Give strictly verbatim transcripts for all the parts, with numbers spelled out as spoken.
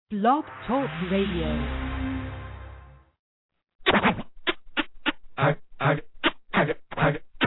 Blog Talk Radio. I, I, I, I,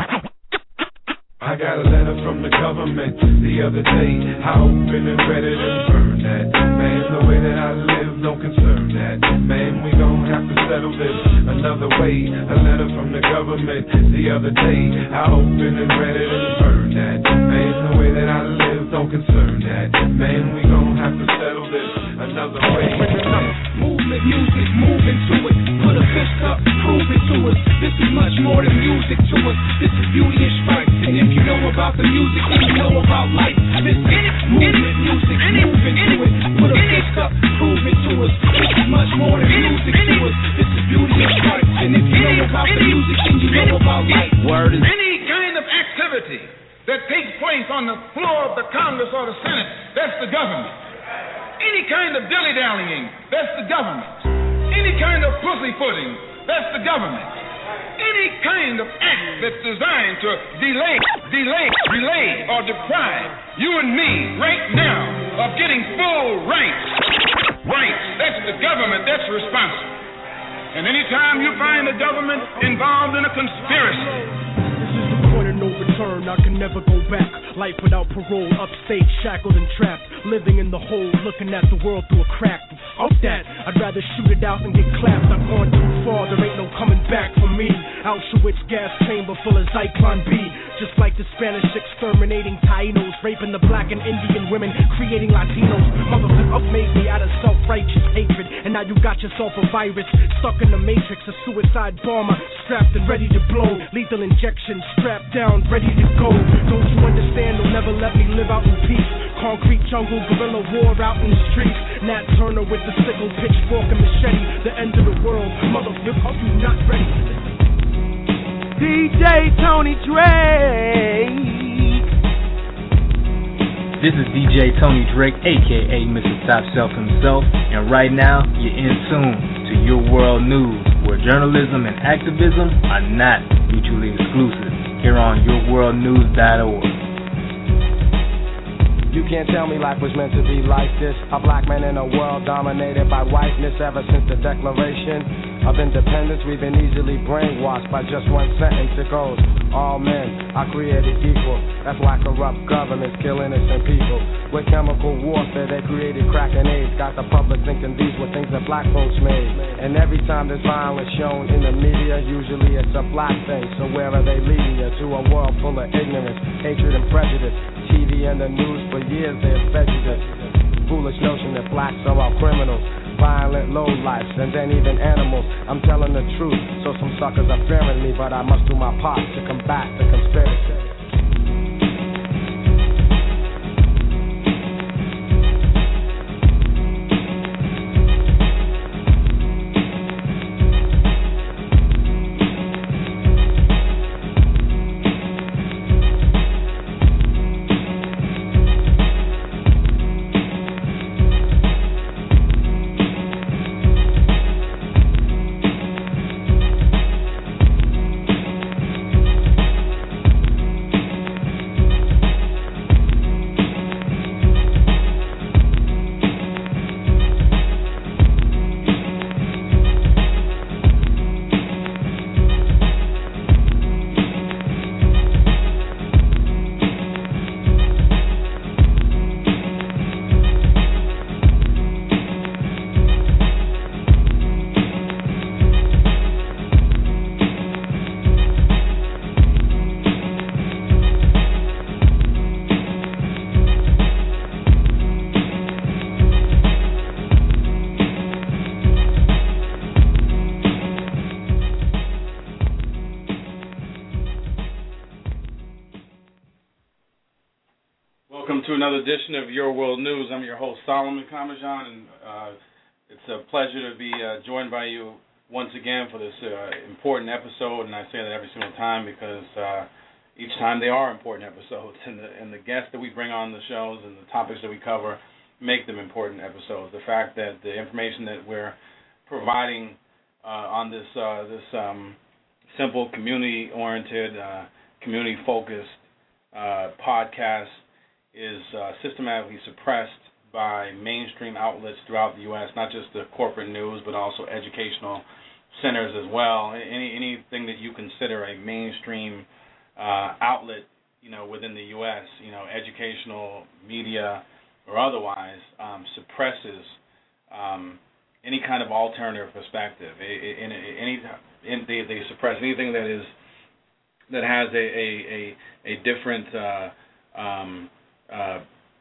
I got a letter from the government the other day. I opened and read it and burned that. Man, the way that I live don't concern that. Man, we gon' have to settle this another way. A letter from the government the other day. I opened and read it and burned that. Man, the way that I live don't concern that. Man, we gon' have to settle this another way. Movement, music, move into it. Put a fist up, prove it to us. This is much more than music to us. This is beauty and strife. And if you know about the music, then you know about life. This is movement, music, move into it. Put a fist up, prove it to us. This is much more than music to us. This is beauty and strife. And if you know about the music, then you know about life. Word is any kind of activity that takes place on the floor of the Congress or the Senate, that's the government. Any kind of dilly-dallying, that's the government. Any kind of pussyfooting, that's the government. Any kind of act that's designed to delay, delay, delay, or deprive you and me right now of getting full rights, rights, that's the government, that's responsible. And anytime you find the government involved in a conspiracy, no return, I can never go back. Life without parole, upstate, shackled and trapped. Living in the hole, looking at the world through a crack. Fuck that, I'd rather shoot it out and get clapped. I've gone too far, there ain't no coming back for me. Auschwitz gas chamber full of Zyklon B. Just like the Spanish exterminating Tainos, raping the black and Indian women, creating Latinos. Motherfuckers made me out of self-righteous hatred. And now you got yourself a virus, stuck in the matrix, a suicide bomber, strapped and ready to blow. Lethal injection, strapped down, ready to go. Don't you understand? They'll never let me live out in peace. Concrete jungle, guerrilla war out in the streets. Nat Turner with the sickle, pitchfork and machete. The end of the world, motherfucker, you not ready. D J Tony Drake. This is D J Tony Drake, aka Mister Top Shelf himself, and right now you're in tune to Your World News, where journalism and activism are not mutually exclusive. Here on your world news dot org. You can't tell me life was meant to be like this. A black man in a world dominated by whiteness. Ever since the Declaration of Independence, we've been easily brainwashed by just one sentence. It goes, all men are created equal. That's why corrupt governments kill innocent people. With chemical warfare, they created crack and AIDS. Got the public thinking these were things that black folks made. And every time there's violence shown in the media, usually it's a black thing. So where are they leading you? To a world full of ignorance, hatred, and prejudice. T V and the news for years they have fed you this foolish notion that blacks are all criminals, violent lowlifes, and then even animals. I'm telling the truth, so some suckers are fearing me, but I must do my part to combat the conspiracy. Another edition of Your World News. I'm your host, Solomon Kamajan, and uh, it's a pleasure to be uh, joined by you once again for this uh, important episode, and I say that every single time because uh, each time they are important episodes, and the, and the guests that we bring on the shows and the topics that we cover make them important episodes. The fact that the information that we're providing uh, on this, uh, this um, simple, community-oriented, uh, community-focused uh, podcast is uh, systematically suppressed by mainstream outlets throughout the U S, not just the corporate news, but also educational centers as well. Any anything that you consider a mainstream uh, outlet, you know, within the U S, you know, educational, media, or otherwise, um, suppresses um, any kind of alternative perspective. In, in, any, in, they, they suppress anything that is that has a a, a, a different uh, um, uh,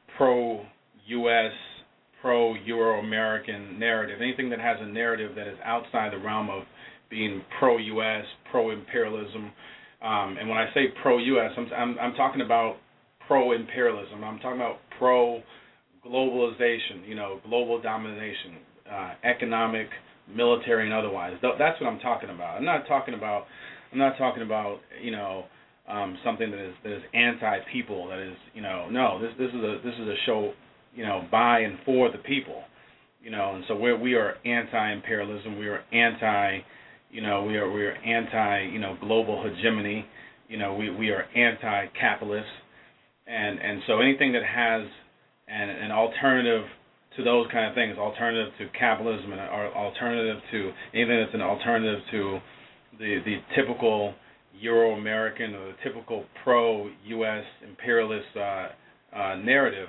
pro-U S, pro-Euro-American narrative. Anything that has a narrative that is outside the realm of being pro-U S, pro-imperialism. Um, and when I say pro-U S, I'm, I'm, I'm talking about pro-imperialism. I'm talking about pro-globalization, you know, global domination, uh, economic, military, and otherwise. That's what I'm talking about. I'm not talking about. I'm not talking about, you know, um, something that is that is anti-people. That is, you know, no. This this is a this is a show, you know, by and for the people, you know. And so we we are anti-imperialism. We are anti. You know, we are we are anti, you know, global hegemony. You know, we, we are anti-capitalist, and and so anything that has an an alternative to those kind of things, alternative to capitalism, and or alternative to anything that's an alternative to the the typical Euro-American or the typical pro-U S imperialist uh, uh, narrative,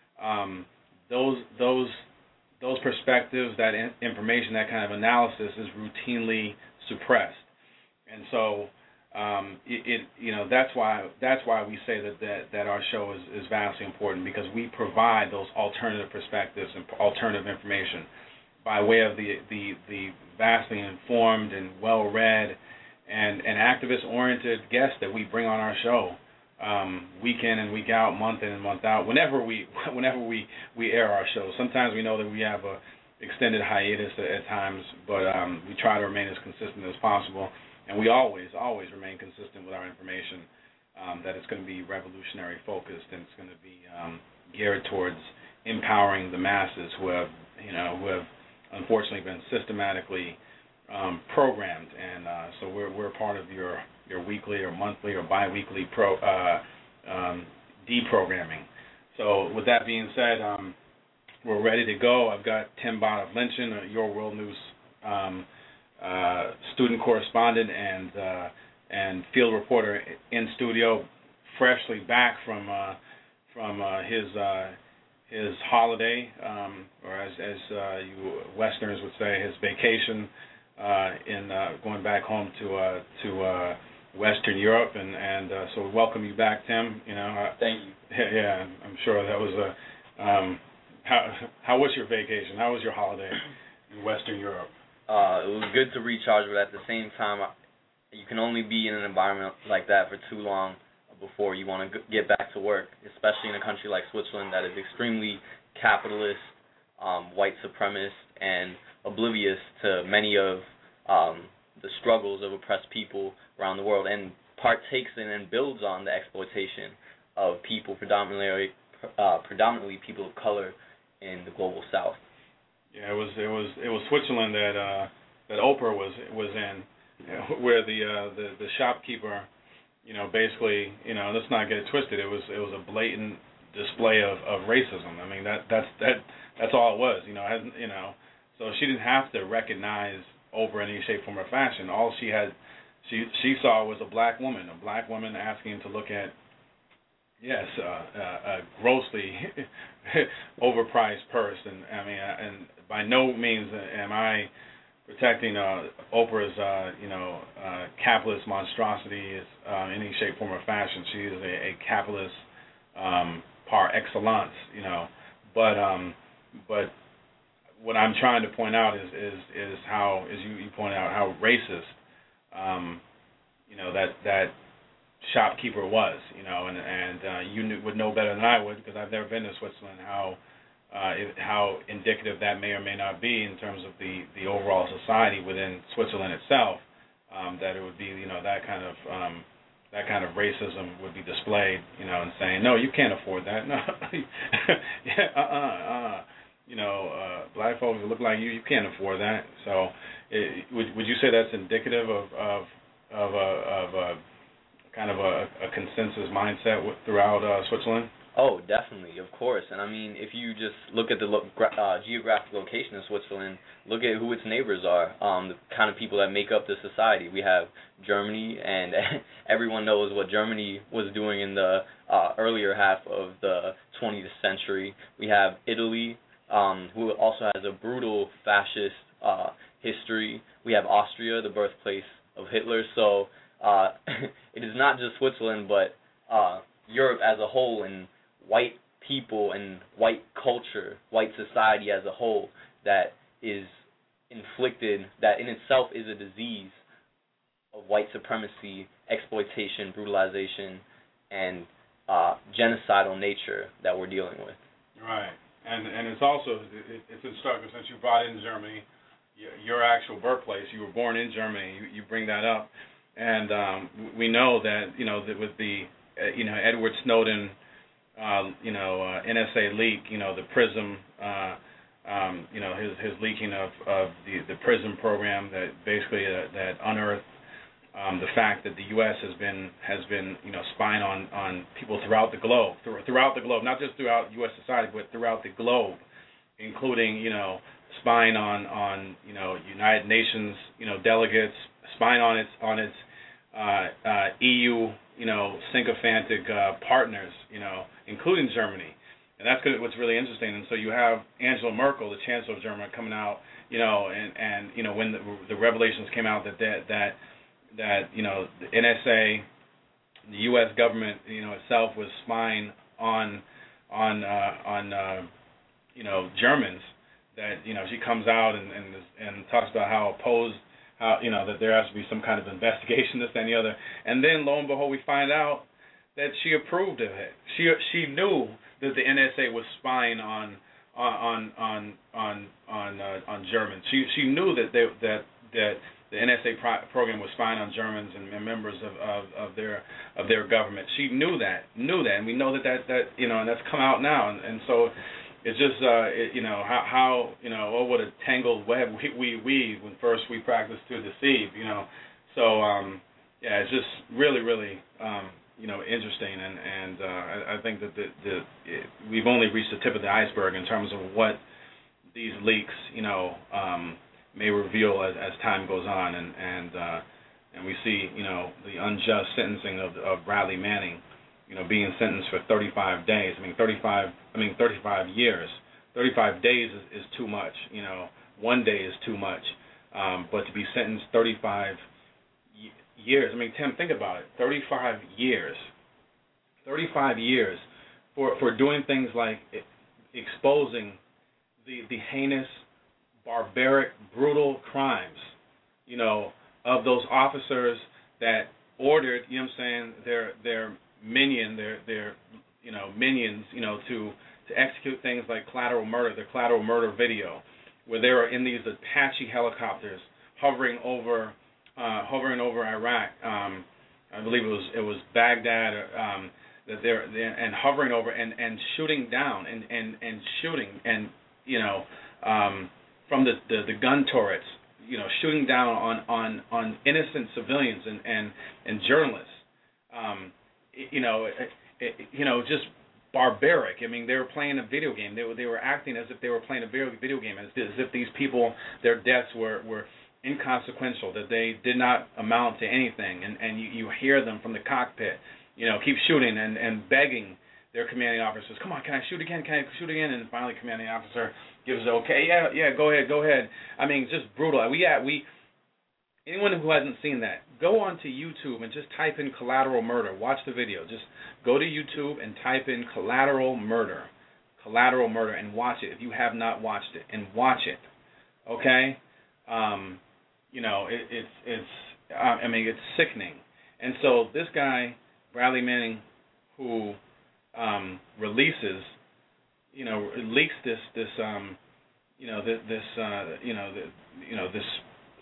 um, those those those perspectives, that in, information, that kind of analysis is routinely suppressed, and so um, it, it you know that's why that's why we say that that, that our show is, is vastly important, because we provide those alternative perspectives and alternative information by way of the the, the vastly informed and well-read and, and activist-oriented guests that we bring on our show um, week in and week out, month in and month out. Whenever we whenever we, we air our show, sometimes we know that we have a extended hiatus at, at times, but um, we try to remain as consistent as possible, and we always, always remain consistent with our information, um, that it's going to be revolutionary focused, and it's going to be um, geared towards empowering the masses who have, you know, who have unfortunately been systematically um, programmed, and uh, so we're we're part of your your weekly or monthly or biweekly pro uh, um, deprogramming. So with that being said, um, we're ready to go. I've got Tim Bonnet-Lynchen, uh, Your World News um, uh, student correspondent and uh, and field reporter in studio, freshly back from uh, from uh, his uh, his holiday, um, or as as uh, you Westerners would say, his vacation uh, in uh, going back home to uh, to uh, Western Europe, and and uh, so we welcome you back, Tim. You know, uh, thank you. Yeah, I'm sure that was a. Um, how how was your vacation? How was your holiday in Western Europe? Uh, it was good to recharge, but at the same time, you can only be in an environment like that for too long before you want to get back to work, especially in a country like Switzerland that is extremely capitalist, um, white supremacist, and oblivious to many of um, the struggles of oppressed people around the world, and partakes in and builds on the exploitation of people, predominantly uh, predominantly people of color in the global South. Yeah, it was it was it was Switzerland that uh, that Oprah was was in, you know, where the, uh, the the shopkeeper, you know, basically, you know, let's not get it twisted. It was it was a blatant display of, of racism. I mean, that that's that that's all it was. You know, hasn't you know, so she didn't have to recognize Oprah in any shape, form, or fashion. All she had, she she saw was a black woman, a black woman asking to look at, yes, uh, uh, a grossly overpriced purse. And I mean, uh, and by no means am I protecting uh, Oprah's, uh, you know, uh, capitalist monstrosity uh, in any shape, form, or fashion. She is a, a capitalist um, par excellence, you know. But um, but what I'm trying to point out is is, is how, as you, you pointed out, how racist, um, you know, that that shopkeeper was, you know, and and uh, you knew, would know better than I would, because I've never been to Switzerland, how uh, it, how indicative that may or may not be in terms of the, the overall society within Switzerland itself, um, that it would be, you know, that kind of um, that kind of racism would be displayed, you know, and saying, no, you can't afford that, no, yeah, uh-uh, uh, you know, uh, black folks that look like you, you can't afford that. So, it, would would you say that's indicative of of of a, of a kind of a, a consensus mindset throughout uh, Switzerland? Oh, definitely, of course. And I mean, if you just look at the lo- uh, geographic location of Switzerland, look at who its neighbors are, um, the kind of people that make up the society. We have Germany, and everyone knows what Germany was doing in the uh, earlier half of the twentieth century. We have Italy, um, who also has a brutal fascist uh, history. We have Austria, the birthplace of Hitler. So uh, it is not just Switzerland, but uh, Europe as a whole, and white people and white culture, white society as a whole, that is inflicted, that in itself is a disease of white supremacy, exploitation, brutalization, and uh, genocidal nature that we're dealing with. Right, and and it's also, it, it's instructive, since you brought in Germany, your actual birthplace, you were born in Germany, you, you bring that up, and um, we know that, you know, that with the, uh, you know, Edward Snowden, Uh, you know, uh, N S A leak, you know, the PRISM, uh, um, you know, his his leaking of, of the, the PRISM program that basically uh, that unearthed um, the fact that the U S has been has been you know spying on, on people throughout the globe, throughout the globe, not just throughout U S society, but throughout the globe, including you know spying on, on you know United Nations you know delegates, spying on its on its uh, uh, E U you know sycophantic uh, partners, you know. including Germany, and that's good, what's really interesting. And so you have Angela Merkel, the Chancellor of Germany, coming out, you know, and, and you know when the, the revelations came out that that that, that you know the N S A, the U S government, you know itself was spying on on uh, on uh, you know Germans. That you know she comes out and and, and talks about how opposed, how you know that there has to be some kind of investigation, this and the other, and then lo and behold we find out that she approved of it. She she knew that the N S A was spying on on on on on uh, on Germans. She she knew that they that that the N S A pro- program was spying on Germans and members of, of, of their of their government. She knew that knew that, and we know that that, that you know, and that's come out now. And, and so it's just uh, it, you know how how you know oh what a tangled web we we weave when first we practice to deceive. You know, so um, yeah, it's just really really. Um, you know, interesting, and and uh, I, I think that the, the it, we've only reached the tip of the iceberg in terms of what these leaks, you know, um, may reveal as, as time goes on, and and uh, and we see, you know, the unjust sentencing of of Bradley Manning, you know, being sentenced for thirty-five days. I mean, thirty-five. I mean, thirty-five years. thirty-five days is, is too much. You know, one day is too much, um, but to be sentenced thirty-five years. I mean, Tim, think about it. thirty-five years. thirty-five years for for doing things like exposing the the heinous, barbaric, brutal crimes, you know, of those officers that ordered, you know what I'm saying, their their minion, their their you know, minions, you know, to to execute things like collateral murder, the collateral murder video, where they were in these Apache helicopters hovering over Uh, hovering over Iraq, um, I believe it was it was Baghdad, um, that they're, they're and hovering over and, and shooting down and, and, and shooting and you know um, from the, the, the gun turrets, you know shooting down on, on, on innocent civilians and, and, and journalists, um, you know it, it, you know just barbaric. I mean, they were playing a video game. They were they were acting as if they were playing a video video game, as, as if these people, their deaths were were inconsequential, that they did not amount to anything, and, and you, you hear them from the cockpit, you know, keep shooting and, and begging their commanding officers, come on, can I shoot again, can I shoot again, and finally commanding officer gives it okay, yeah, yeah, go ahead, go ahead. I mean, just brutal. We, yeah, we, anyone who hasn't seen that, go onto YouTube and just type in collateral murder, watch the video, just go to YouTube and type in collateral murder, collateral murder, and watch it if you have not watched it, and watch it, okay? Um, You know, it, it's it's. Uh, I mean, it's sickening. And so this guy, Bradley Manning, who um, releases, you know, leaks this this um, you know this, this uh, you know the, you know this,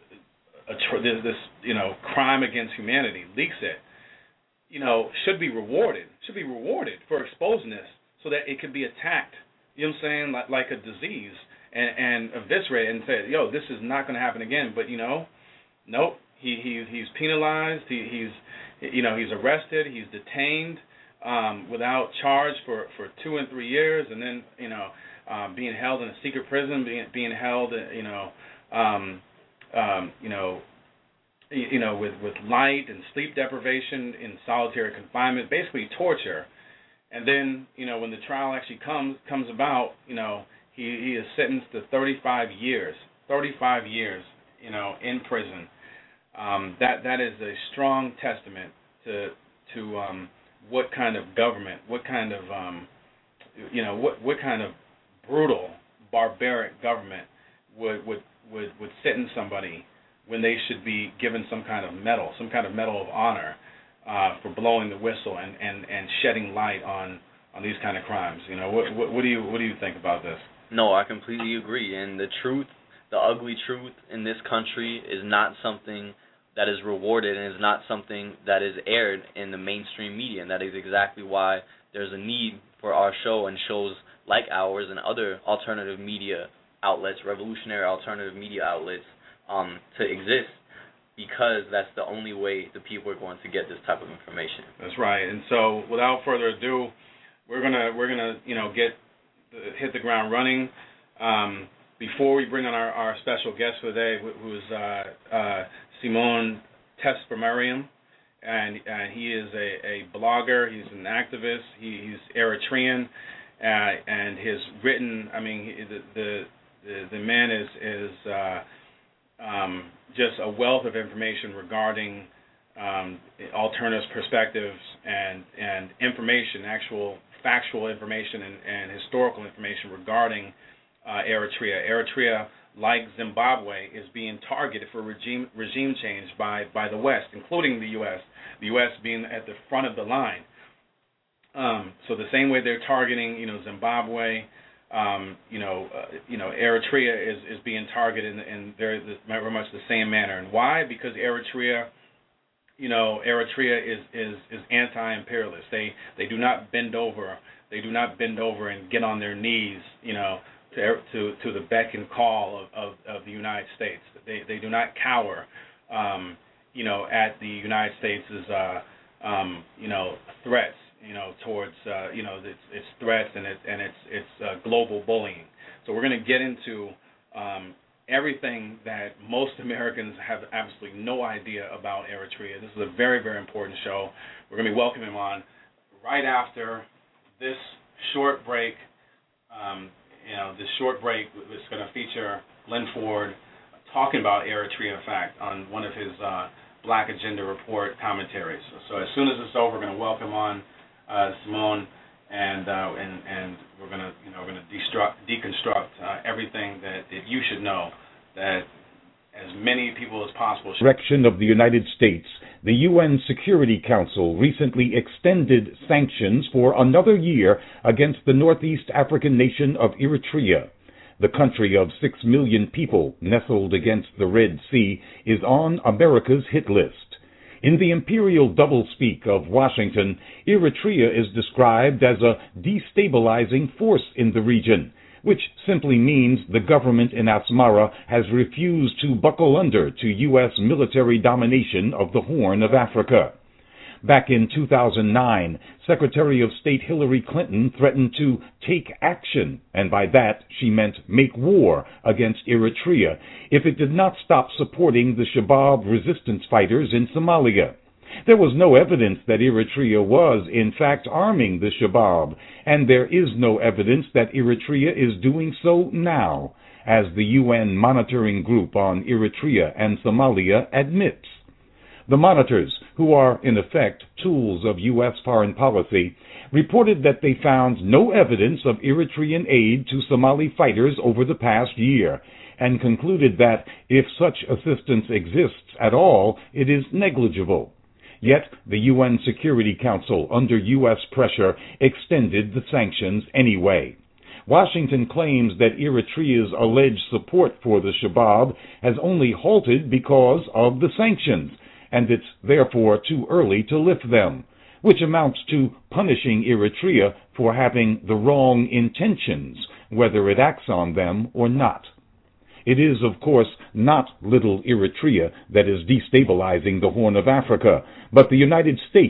uh, this this you know crime against humanity, leaks it. You know, should be rewarded. Should be rewarded for exposing this, so that it could be attacked. You know what I'm saying? Like like a disease. And, and eviscerate and say, yo, this is not going to happen again. But you know, nope. He he he's penalized. He he's you know he's arrested. He's detained. um, without charge for, for two and three years, and then you know uh, being held in a secret prison, being being held, you know, um, um, you know, you know, with, with light and sleep deprivation in solitary confinement, basically torture. And then, you know, when the trial actually comes comes about, you know, he, he is sentenced to thirty-five years, thirty-five years, you know, in prison. Um, that that is a strong testament to to um, what kind of government, what kind of, um, you know, what what kind of brutal, barbaric government would would would, would sentence somebody when they should be given some kind of medal, some kind of medal of honor uh, for blowing the whistle and, and, and shedding light on, on these kind of crimes. You know, what, what what do you what do you think about this? No, I completely agree. And the truth, the ugly truth in this country is not something that is rewarded and is not something that is aired in the mainstream media. And that is exactly why there's a need for our show and shows like ours and other alternative media outlets, revolutionary alternative media outlets, um, to exist, because that's the only way the people are going to get this type of information. That's right. And so, without further ado, we're gonna we're gonna you know get hit the ground running. Um, before we bring on our, our special guest for today, who is uh, uh, Simon Tesfamariam, and and he is a, a blogger. He's an activist. He, he's Eritrean, uh, and his written. I mean, he, the, the the the man is is uh, um, just a wealth of information regarding um, alternative perspectives and and information, actual factual information and, and historical information regarding uh, Eritrea. Eritrea, like Zimbabwe, is being targeted for regime regime change by, by the West, including the U S, the U S being at the front of the line. Um, so the same way they're targeting, you know, Zimbabwe, um, you know, uh, you know, Eritrea is, is being targeted in, in very, very much the same manner. And why? Because Eritrea, you know, Eritrea is, is, is anti-imperialist. They they do not bend over. They do not bend over and get on their knees, you know, to to, to the beck and call of, of, of the United States. They they do not cower, um, you know, at the United States' uh, um, you know, threats, you know, towards uh, you know its, its threats and its and its its uh, global bullying. So we're going to get into um, everything that most Americans have absolutely no idea about Eritrea. This is a very, very important show. We're going to be welcoming him on right after this short break. Um, you know, this short break is going to feature Glenn Ford talking about Eritrea, in fact, on one of his uh, Black Agenda Report commentaries. So, so as soon as it's over, we're going to welcome on uh, Simone, and uh, and and we're going to you know we're going to destruct, deconstruct uh, everything that, that you should know, that as many people as possible should. Direction of the United States, the U N Security Council recently extended sanctions for another year against the northeast African nation of Eritrea. The country of six million people nestled against the Red Sea is on America's hit list. In the imperial doublespeak of Washington, Eritrea is described as a destabilizing force in the region, which simply means the government in Asmara has refused to buckle under to U S military domination of the Horn of Africa. Back in two thousand nine, Secretary of State Hillary Clinton threatened to take action, and by that she meant make war against Eritrea, if it did not stop supporting the Shabaab resistance fighters in Somalia. There was no evidence that Eritrea was, in fact, arming the Shabaab, and there is no evidence that Eritrea is doing so now, as the U N Monitoring Group on Eritrea and Somalia admits. The monitors, who are in effect tools of U S foreign policy, reported that they found no evidence of Eritrean aid to Somali fighters over the past year, and concluded that if such assistance exists at all, it is negligible. Yet the U N Security Council, under U S pressure, extended the sanctions anyway. Washington claims that Eritrea's alleged support for the Shabaab has only halted because of the sanctions, and it's therefore too early to lift them, which amounts to punishing Eritrea for having the wrong intentions, whether it acts on them or not. It is, of course, not little Eritrea that is destabilizing the Horn of Africa, but the United States,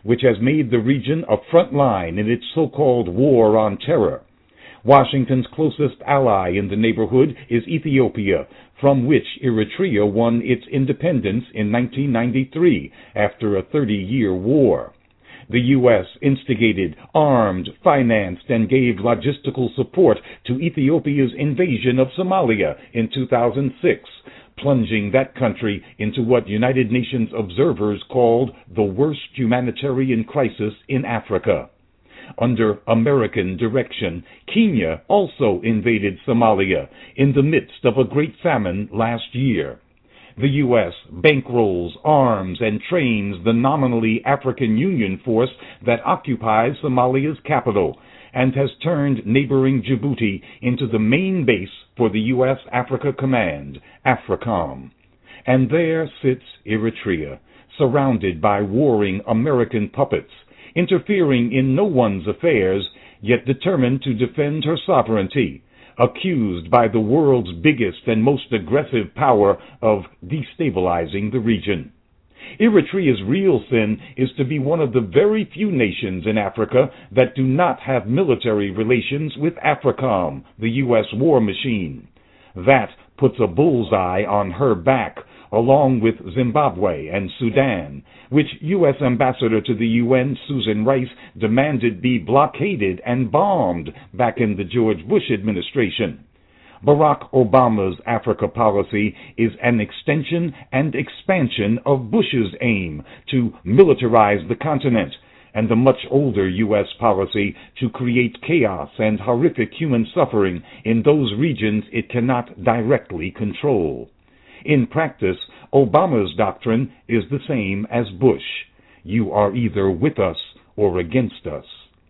which has made the region a front line in its so-called war on terror. Washington's closest ally in the neighborhood is Ethiopia, from which Eritrea won its independence in nineteen ninety-three after a thirty-year war. The U S instigated, armed, financed, and gave logistical support to Ethiopia's invasion of Somalia in two thousand six, plunging that country into what United Nations observers called the worst humanitarian crisis in Africa. Under American direction, Kenya also invaded Somalia in the midst of a great famine last year. The U S bankrolls, arms, and trains the nominally African Union force that occupies Somalia's capital and has turned neighboring Djibouti into the main base for the U S Africa Command, AFRICOM. And there sits Eritrea, surrounded by warring American puppets, interfering in no one's affairs, yet determined to defend her sovereignty, accused by the world's biggest and most aggressive power of destabilizing the region. Eritrea's real sin is to be one of the very few nations in Africa that do not have military relations with AFRICOM, the U S war machine. That puts a bullseye on her back, along with Zimbabwe and Sudan, which U S Ambassador to the U N Susan Rice demanded be blockaded and bombed back in the George Bush administration. Barack Obama's Africa policy is an extension and expansion of Bush's aim to militarize the continent, and the much older U S policy to create chaos and horrific human suffering in those regions it cannot directly control. In practice, Obama's doctrine is the same as Bush. You are either with us or against us.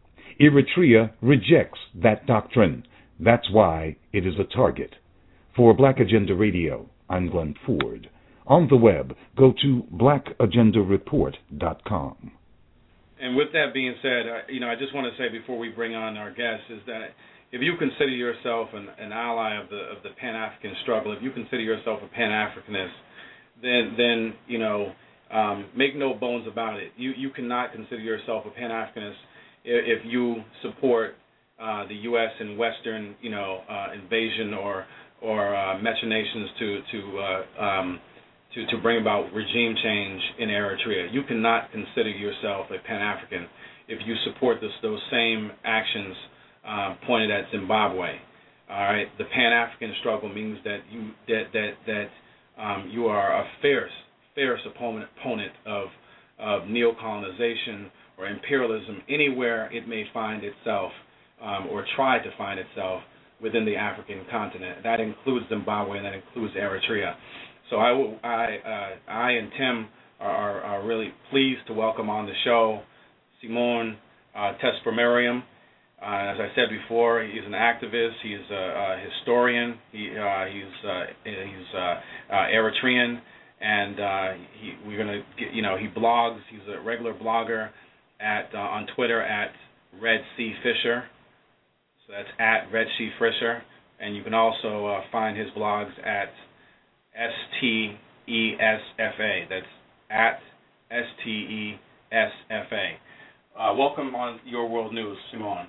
Eritrea rejects that doctrine. That's why it is a target. For Black Agenda Radio, I'm Glenn Ford. On the web, go to black agenda report dot com. And with that being said, I, you know, I just want to say before we bring on our guests is that if you consider yourself an, an ally of the of the Pan-African struggle, if you consider yourself a Pan-Africanist, then then you know, um, make no bones about it. You you cannot consider yourself a Pan-Africanist if, if you support uh, the U S and Western you know uh, invasion or or uh, machinations to to uh, um, to to bring about regime change in Eritrea. You cannot consider yourself a Pan-African if you support this, those same actions Uh, pointed at Zimbabwe. All right, the Pan-African struggle means that you that that that um, you are a fierce, fierce opponent opponent of of neocolonization or imperialism anywhere it may find itself um, or try to find itself within the African continent. That includes Zimbabwe and that includes Eritrea. So I I uh, I and Tim are, are, are really pleased to welcome on the show Simon uh, Tesfamariam. Uh, as I said before, he's an activist. He's a, a historian. He, uh, he's uh, he's uh, uh, Eritrean, and uh, he, we're gonna get, you know he blogs. He's a regular blogger at uh, on Twitter at Red Sea Fisher. So that's at Red Sea Fisher, and you can also uh, find his blogs at S T E S F A. That's at S T E S F A. Uh, welcome on Your World News, Simon.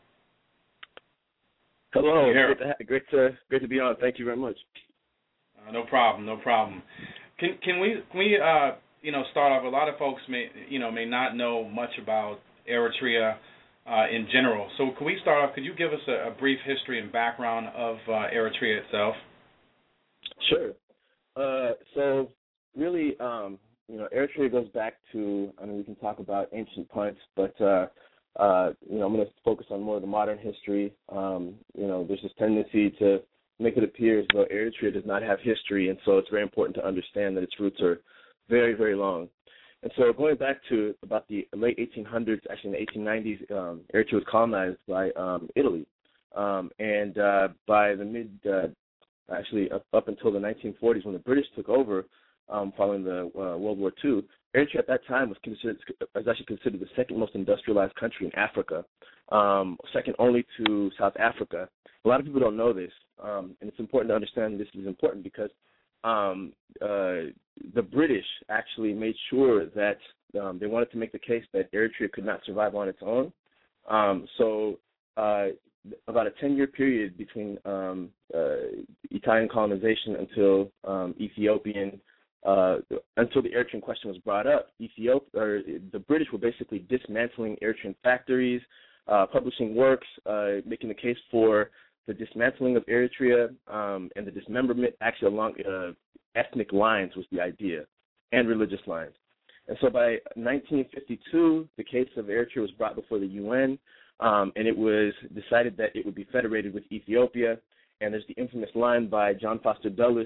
Hello, great to, have, great to great to be on. Thank you very much. Uh, no problem, no problem. Can can we can we uh, you know start off? A lot of folks may you know may not know much about Eritrea uh, in general. So can we start off? Could you give us a, a brief history and background of uh, Eritrea itself? Sure. Uh, so really, um, you know, Eritrea goes back to. I mean, we can talk about ancient points, but uh, Uh, you know, I'm going to focus on more of the modern history. Um, you know, there's this tendency to make it appear as though Eritrea does not have history, and so it's very important to understand that its roots are very, very long. And so going back to about the late eighteen hundreds, actually in the eighteen nineties, um, Eritrea was colonized by um, Italy. Um, and uh, by the mid, uh, actually up, up until the nineteen forties when the British took over um, following the uh, World War Two, Eritrea at that time was considered was actually considered the second most industrialized country in Africa, um, second only to South Africa. A lot of people don't know this, um, and it's important to understand this is important because um, uh, the British actually made sure that um, they wanted to make the case that Eritrea could not survive on its own. Um, so uh, about a ten-year period between um, uh, Italian colonization until um, Ethiopian, uh, until the Eritrean question was brought up, Ethiopia, or the British were basically dismantling Eritrean factories, uh, publishing works, uh, making the case for the dismantling of Eritrea um, and the dismemberment actually along uh, ethnic lines was the idea, and religious lines. And so by nineteen fifty-two, the case of Eritrea was brought before the U N, um, and it was decided that it would be federated with Ethiopia. And there's the infamous line by John Foster Dulles,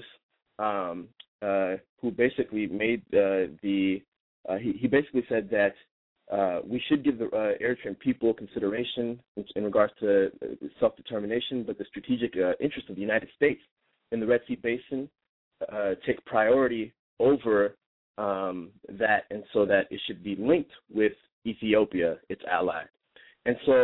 um, uh, who basically made uh, the, uh, he, he basically said that uh, we should give the uh, Eritrean people consideration in, in regards to self-determination, but the strategic uh, interest of the United States in the Red Sea Basin uh, take priority over Um, that, and so that it should be linked with Ethiopia, its ally. And so,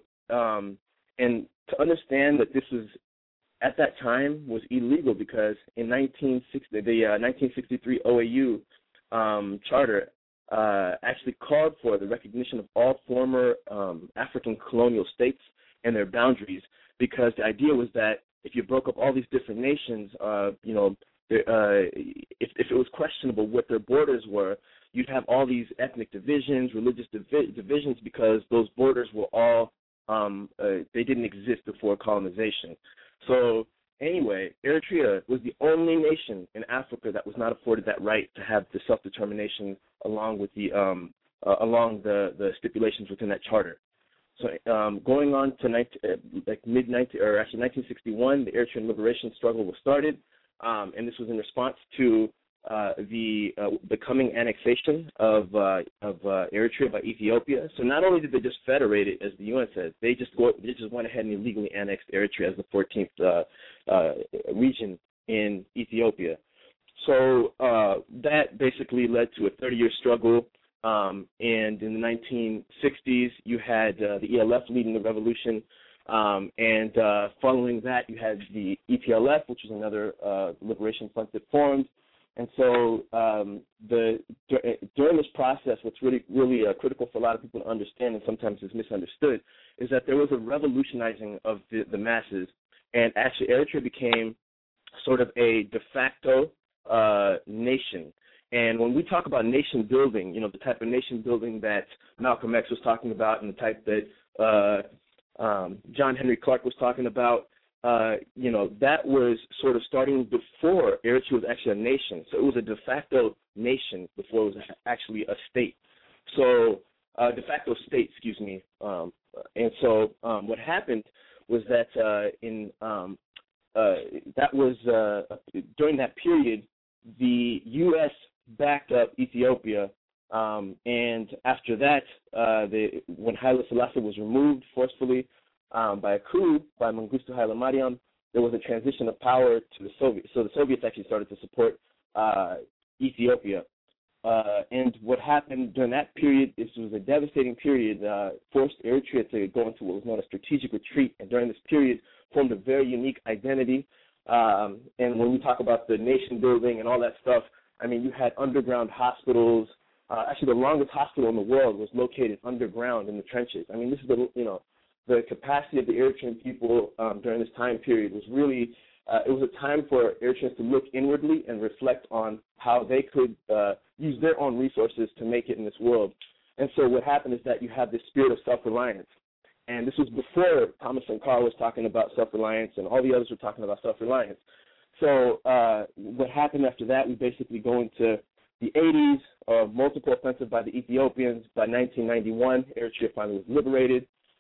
um, and to understand that this was, at that time, was illegal because in nineteen sixty, the uh, nineteen sixty-three O A U um, charter uh, actually called for the recognition of all former um, African colonial states and their boundaries, because the idea was that if you broke up all these different nations, uh, you know, Uh, if, if it was questionable what their borders were, you'd have all these ethnic divisions, religious divi- divisions, because those borders were all, um, uh, they didn't exist before colonization. So anyway, Eritrea was the only nation in Africa that was not afforded that right to have the self-determination along with the, um, uh, along the, the stipulations within that charter. So um, going on to nineteen, uh, like mid nineteen, or actually nineteen sixty-one, the Eritrean liberation struggle was started. Um, and this was in response to uh, the uh, the coming annexation of uh, of uh, Eritrea by Ethiopia. So not only did they just federate it, as the U N says, they just go, they just went ahead and illegally annexed Eritrea as the fourteenth uh, uh, region in Ethiopia. So uh, that basically led to a thirty-year struggle. Um, and in the nineteen sixties, you had uh, the E L F leading the revolution. Um, and uh, following that, you had the E P L F, which was another uh, liberation front that formed. And so um, the during this process, what's really really uh, critical for a lot of people to understand, and sometimes is misunderstood, is that there was a revolutionizing of the, the masses, and actually Eritrea became sort of a de facto uh, nation. And when we talk about nation building, you know, the type of nation building that Malcolm X was talking about, and the type that uh, Um, John Henry Clark was talking about, uh, you know, that was sort of starting before Eritrea was actually a nation. So it was a de facto nation before it was actually a state. So, uh, de facto state, excuse me. Um, and so um, what happened was that uh, in um, uh, that was uh, during that period, the U S backed up Ethiopia. Um, and after that, uh, the, when Haile Selassie was removed forcefully um, by a coup by Mengistu Haile Mariam, there was a transition of power to the Soviets. So the Soviets actually started to support uh, Ethiopia. Uh, and what happened during that period, this was a devastating period, uh, forced Eritrea to go into what was known as strategic retreat. And during this period, formed a very unique identity. Um, and when we talk about the nation building and all that stuff, I mean, you had underground hospitals. Uh, actually, the longest hospital in the world was located underground in the trenches. I mean, this is the, you know, the capacity of the Eritrean people um, during this time period was really, uh, it was a time for Eritreans to look inwardly and reflect on how they could uh, use their own resources to make it in this world. And so what happened is that you have this spirit of self-reliance. And this was before Thomas Sankara was talking about self-reliance and all the others were talking about self-reliance. So uh, what happened after that, we basically go into the eighties, uh, multiple offensive by the Ethiopians. By nineteen ninety-one, Eritrea finally was liberated.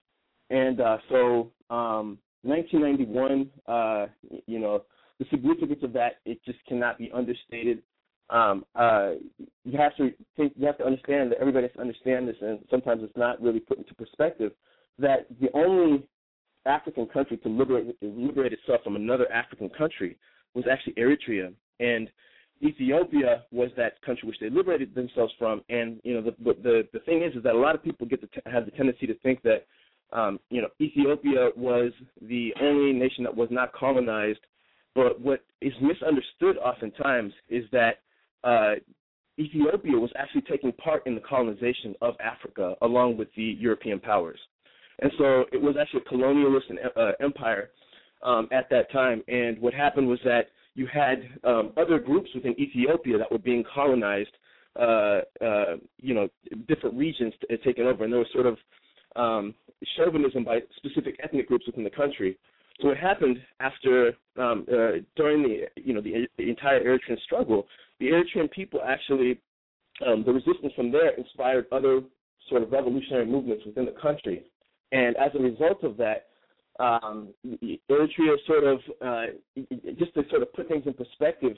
And uh, so um, nineteen ninety-one, uh, you know, the significance of that, it just cannot be understated. Um, uh, you have to think, you have to understand that everybody has to understand this, and sometimes it's not really put into perspective, that the only African country to liberate, liberate itself from another African country was actually Eritrea. And Ethiopia was that country which they liberated themselves from, and you know the the the thing is is that a lot of people get to t- have the tendency to think that um, you know Ethiopia was the only nation that was not colonized, but what is misunderstood oftentimes is that uh, Ethiopia was actually taking part in the colonization of Africa along with the European powers. And so it was actually a colonialist and, uh, empire um, at that time. And what happened was that you had um, other groups within Ethiopia that were being colonized, uh, uh, you know, different regions t- taken over. And there was sort of um, chauvinism by specific ethnic groups within the country. So what happened after, um, uh, during the, you know, the, the entire Eritrean struggle, the Eritrean people actually, um, the resistance from there inspired other sort of revolutionary movements within the country. And as a result of that, um, Eritrea sort of, uh, just to sort of put things in perspective,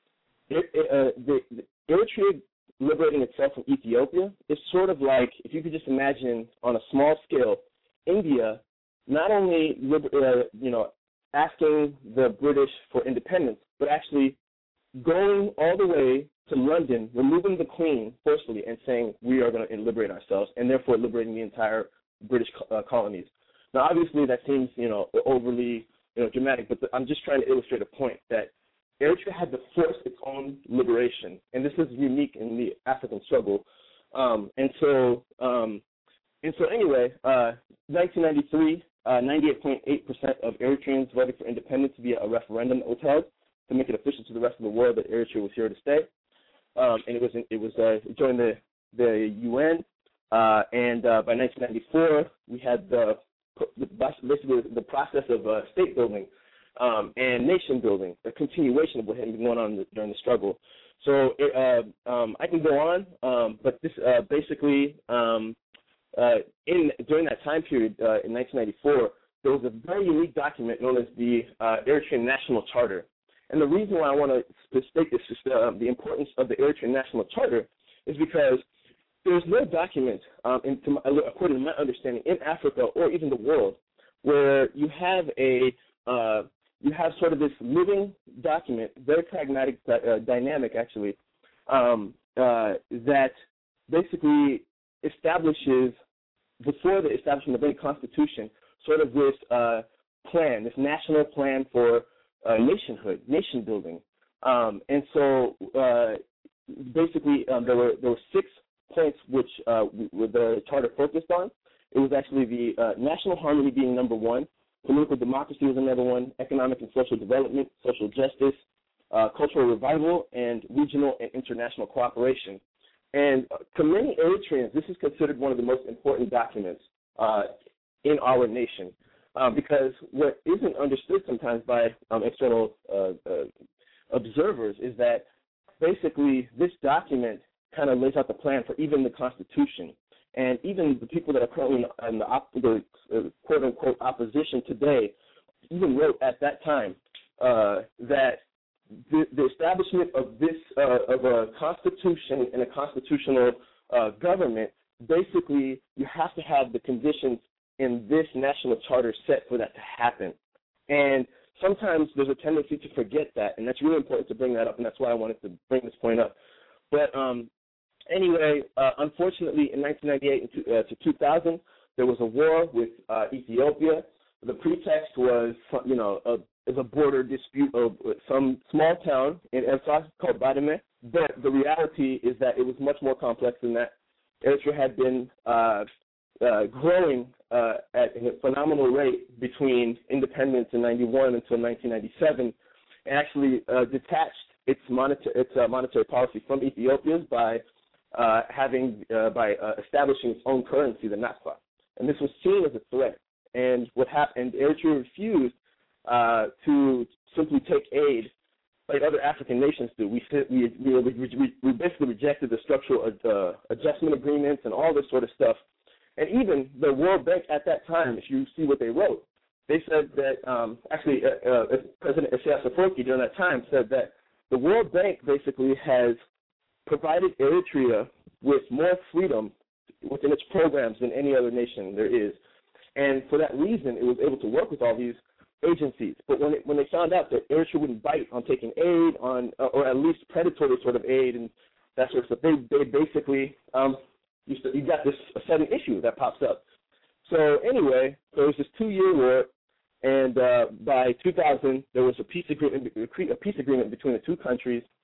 it, uh, the, the Eritrea liberating itself from Ethiopia is sort of like, if you could just imagine on a small scale, India not only, uh, you know, asking the British for independence, but actually going all the way to London, removing the Queen forcefully and saying we are going to liberate ourselves, and therefore liberating the entire British uh, colonies. Now, obviously, that seems, you know, overly, you know, dramatic, but the, I'm just trying to illustrate a point that Eritrea had to force its own liberation, and this is unique in the African struggle. Um, and so, um, and so, anyway, uh, nineteen ninety-three, uh, ninety-eight point eight percent of Eritreans voted for independence via a referendum that was held to make it official to the rest of the world that Eritrea was here to stay. Um, and it was it was uh, joined the the U N. Uh, and uh, by nineteen ninety-four, we had the, the basically the process of uh, state building um, and nation building, a continuation of what had been going on the, during the struggle. So it, uh, um, I can go on, um, but this uh, basically um, uh, in during that time period uh, in nineteen ninety-four, there was a very unique document known as the uh, Eritrean National Charter. And the reason why I want to state this is uh, the importance of the Eritrean National Charter is because there's no document, um, in, to my, according to my understanding, in Africa or even the world, where you have a uh, you have sort of this living document, very pragmatic, uh, dynamic actually, um, uh, that basically establishes, before the establishment of any constitution, sort of this uh, plan, this national plan for uh, nationhood, nation building, um, and so uh, basically um, there were there were six points which uh, the charter focused on. It was actually the uh, national harmony being number one, political democracy was another one, economic and social development, social justice, uh, cultural revival, and regional and international cooperation. And to many Eritreans, this is considered one of the most important documents uh, in our nation uh, because what isn't understood sometimes by um, external uh, uh, observers is that basically this document kind of lays out the plan for even the Constitution. And even the people that are currently in the, op- the uh, quote-unquote opposition today even wrote at that time uh, that the, the establishment of this, uh, of a constitution and a constitutional uh, government, basically you have to have the conditions in this national charter set for that to happen. And sometimes there's a tendency to forget that, and that's really important to bring that up, and that's why I wanted to bring this point up. But um, anyway, uh, unfortunately, in nineteen ninety-eight to, uh, to two thousand, there was a war with uh, Ethiopia. The pretext was, you know, a, is a border dispute of some small town in Eritrea called Badame. But the reality is that it was much more complex than that. Eritrea had been uh, uh, growing uh, at a phenomenal rate between independence in ninety-one until nineteen ninety-seven, and actually uh, detached its monetary, its uh, monetary policy from Ethiopia's by uh, having uh, by uh, establishing its own currency, the Nakfa, and this was seen as a threat. And what happened? Eritrea refused uh, to simply take aid like other African nations do. We we we, we, we basically rejected the structural uh, adjustment agreements and all this sort of stuff. And even the World Bank at that time, if you see what they wrote, they said that um, actually uh, uh, President Isaias Afwerki during that time said that the World Bank basically has provided Eritrea with more freedom within its programs than any other nation there is. And for that reason, it was able to work with all these agencies. But when it, when they found out that Eritrea wouldn't bite on taking aid, on uh, or at least predatory sort of aid and that sort of stuff, they, they basically, um, you, you got this sudden issue that pops up. So anyway, there was this two-year war, and uh, by two thousand, there was a peace agreement, a peace agreement between the two countries.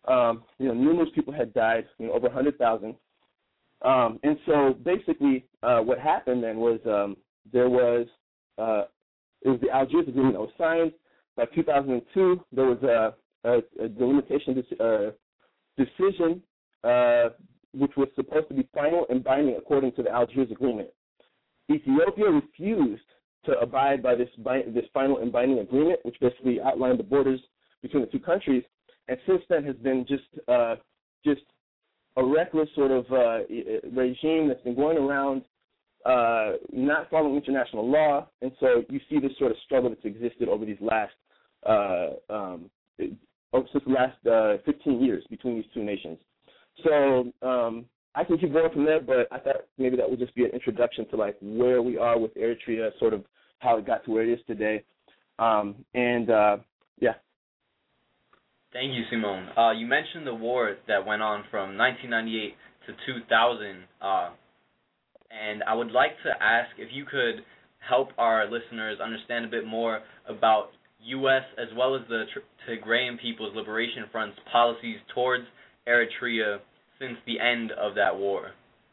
um, you know, numerous people had died, you know, over one hundred thousand. Um, and so basically uh, what happened then was um, there was, uh, it was the Algiers Agreement that was signed. By two thousand two, there was a, a, a delimitation de- uh, decision uh, which was supposed to be final and binding according to the Algiers Agreement. Ethiopia refused to abide by this this final and binding agreement, which basically outlined the borders between the two countries, and since then has been just uh, just a reckless sort of uh, regime that's been going around, uh, not following international law, and so you see this sort of struggle that's existed over these last uh, um, over since the last uh, fifteen years between these two nations. So um, I can keep going from there, but I thought maybe that would just be an introduction to like where we are with Eritrea, sort of how it got to where it is today, um, and uh, yeah. Thank you, Simone. Uh, you mentioned the war that went on from nineteen ninety-eight to two thousand, uh, and I would like to ask if you could help our listeners understand a bit more about U S as well as the Tigrayan People's Liberation Front's policies towards Eritrea since the end of that war.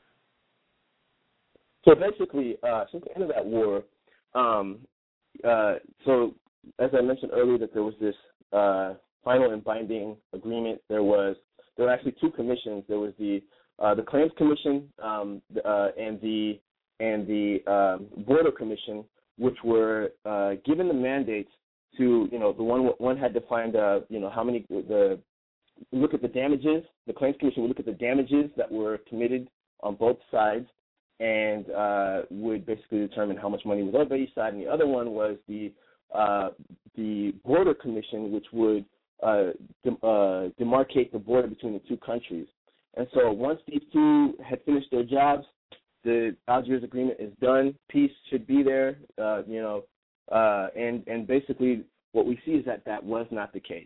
So basically, uh, since the end of that war, um, uh, so as I mentioned earlier, that there was this uh, final and binding agreement. There was there were actually two commissions. There was the uh, the Claims Commission um, uh, and the and the um, Border Commission, which were uh, given the mandate to, you know, the one one had to find uh, you know how many the look at the damages. The Claims Commission would look at the damages that were committed on both sides and uh, would basically determine how much money was owed by each side. And the other one was the uh, the Border Commission, which would uh, dem- uh, demarcate the border between the two countries. And so once these two had finished their jobs, the Algiers Agreement is done. Peace should be there, uh, you know, uh, and and basically what we see is that that was not the case.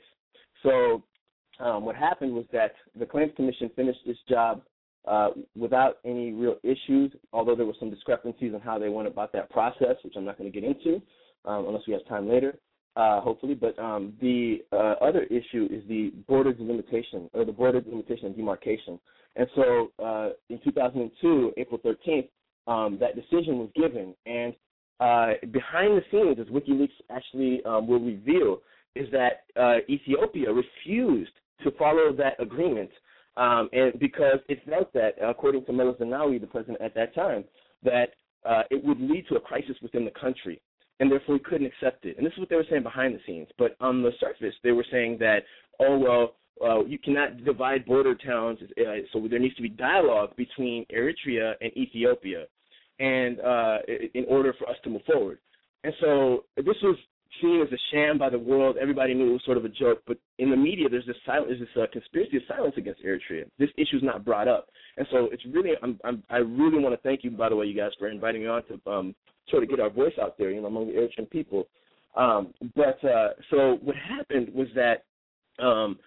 So um, what happened was that the Claims Commission finished its job uh, without any real issues, although there were some discrepancies on how they went about that process, which I'm not going to get into um, unless we have time later, uh, hopefully. But um, the uh, other issue is the border delimitation, or the border delimitation and demarcation. And so uh, in two thousand two, April thirteenth, um, that decision was given. And uh, behind the scenes, as WikiLeaks actually um, will reveal, is that uh, Ethiopia refused to follow that agreement, um, and because it felt that, according to Meles Zenawi, the president at that time, that uh, it would lead to a crisis within the country, and therefore we couldn't accept it. And this is what they were saying behind the scenes. But on the surface, they were saying that, oh, well, uh, you cannot divide border towns, uh, so there needs to be dialogue between Eritrea and Ethiopia, and uh, in order for us to move forward. And so this was seen as a sham by the world. Everybody knew it was sort of a joke, but in the media, there's this silence, there's this uh, conspiracy of silence against Eritrea. This issue is not brought up, and so it's really, I'm, I'm, I really want to thank you, by the way, you guys, for inviting me on to um, sort of get our voice out there, you know, among the Eritrean people. Um, but uh, so what happened was that um,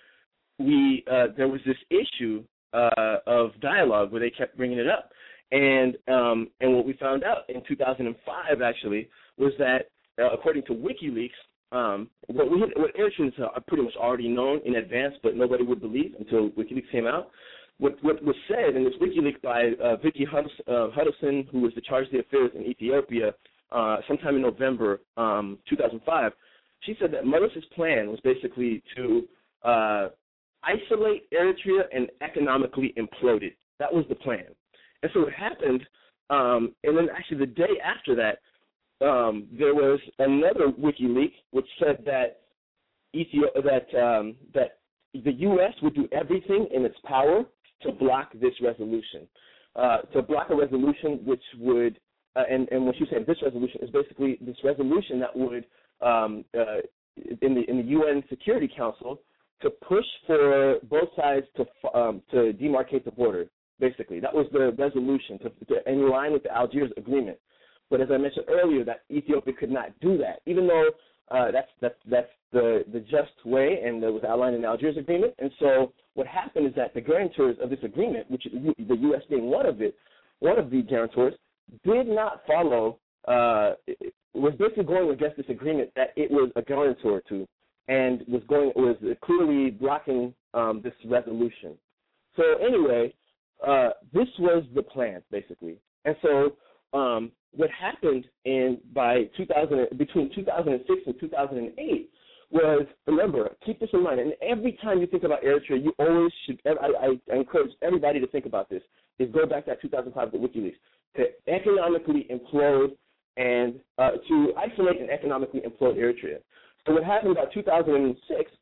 we uh, there was this issue uh, of dialogue where they kept bringing it up, and um, and what we found out in two thousand five actually was that, Uh, according to WikiLeaks, um, what we had, what Eritreans are pretty much already known in advance, but nobody would believe until WikiLeaks came out. What, what was said in this WikiLeaks by uh, Vicky Huddleston, who was the charge of the affairs in Ethiopia, uh, sometime in November um, two thousand five, she said that Meles' plan was basically to uh, isolate Eritrea and economically implode it. That was the plan. And so what happened, um, and then actually the day after that, Um, there was another WikiLeaks which said that Ethiopia, that um, that the U S would do everything in its power to block this resolution, uh, to block a resolution which would, uh, and and what you said, this resolution is basically this resolution that would um, uh, in the in the U N Security Council to push for both sides to um, to demarcate the border. Basically, that was the resolution to, to in line with the Algiers Agreement. But as I mentioned earlier, that Ethiopia could not do that, even though uh, that's that's that's the, the just way, and it was outlined in the Algiers Agreement. And so what happened is that the guarantors of this agreement, which the U S being one of it, one of the guarantors, did not follow. Uh, was basically going against this agreement that it was a guarantor to, and was going was clearly blocking um, this resolution. So anyway, uh, this was the plan basically, and so um, what happened in by two thousand between two thousand six and two thousand eight was, remember, keep this in mind, and every time you think about Eritrea, you always should. I, I encourage everybody to think about this. Is go back to that two thousand five WikiLeaks to economically implode and uh, to isolate and economically implode Eritrea. So what happened about two thousand six,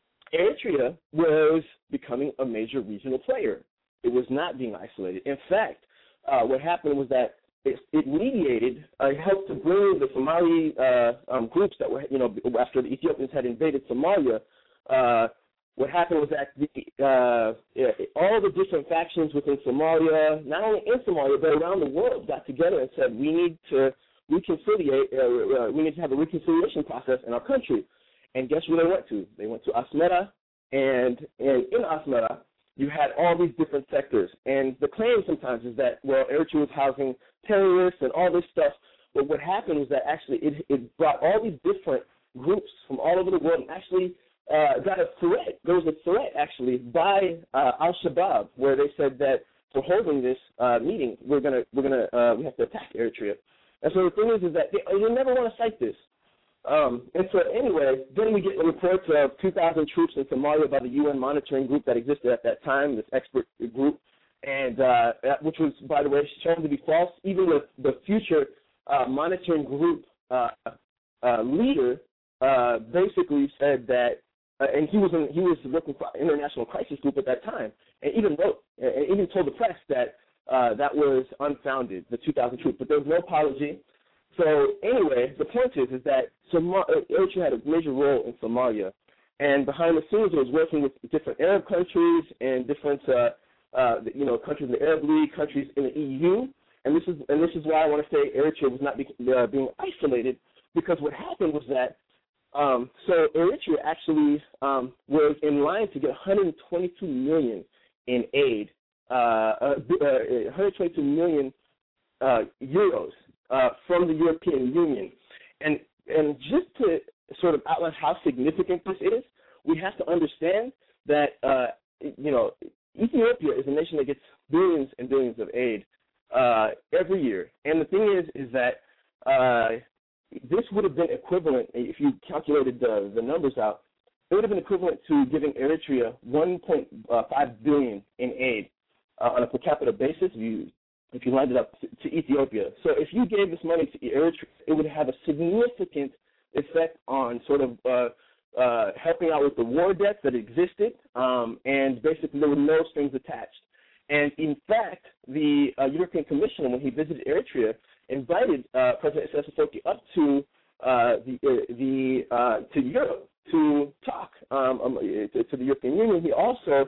Eritrea was becoming a major regional player. It was not being isolated. In fact, uh, what happened was that it, it mediated, uh, helped to bring the Somali uh, um, groups that were, you know, after the Ethiopians had invaded Somalia. Uh, what happened was that the, uh, all the different factions within Somalia, not only in Somalia but around the world, got together and said, we need to reconciliate, uh, uh, we need to have a reconciliation process in our country. And guess where they went to? They went to Asmara, and, and in Asmara, you had all these different sectors. And the claim sometimes is that, well, Eritrea was housing terrorists and all this stuff. But what happened was that actually it, it brought all these different groups from all over the world and actually uh, got a threat. There was a threat, actually, by uh, Al-Shabaab, where they said that for holding this uh, meeting, we're going to, we're going to, uh, we have to attack Eritrea. And so the thing is, is that they, they never want to cite this. Um, and so anyway, then we get the reports of two thousand troops in Somalia by the U N monitoring group that existed at that time, this expert group, and uh, which was, by the way, shown to be false. Even the, the future uh, monitoring group uh, uh, leader uh, basically said that, uh, and he was in, he was working for International Crisis Group at that time, and even wrote, and even told the press that uh, that was unfounded, the two thousand troops, but there was no apology. So anyway, the point is, is that Somal- Eritrea had a major role in Somalia, and behind the scenes it was working with different Arab countries and different, uh, uh, you know, countries in the Arab League, countries in the E U, and this is and this is why I want to say Eritrea was not be, uh, being isolated, because what happened was that um, so Eritrea actually um, was in line to get one hundred twenty-two million dollars in aid, uh, uh, one hundred twenty-two million uh, euros. Uh, from the European Union. And and just to sort of outline how significant this is, we have to understand that, uh, you know, Ethiopia is a nation that gets billions and billions of aid uh, every year. And the thing is, is that uh, this would have been equivalent, if you calculated the, the numbers out, it would have been equivalent to giving Eritrea one point five billion dollars in aid uh, on a per capita basis. You if you lined it up to, to Ethiopia. So if you gave this money to Eritrea, it would have a significant effect on sort of uh, uh, helping out with the war debts that existed, um, and basically there were no strings attached. And in fact, the uh, European Commissioner, when he visited Eritrea, invited uh, President Isaias Afwerki up to uh, the, uh, the uh, to Europe to talk um, um, to, to the European Union. He also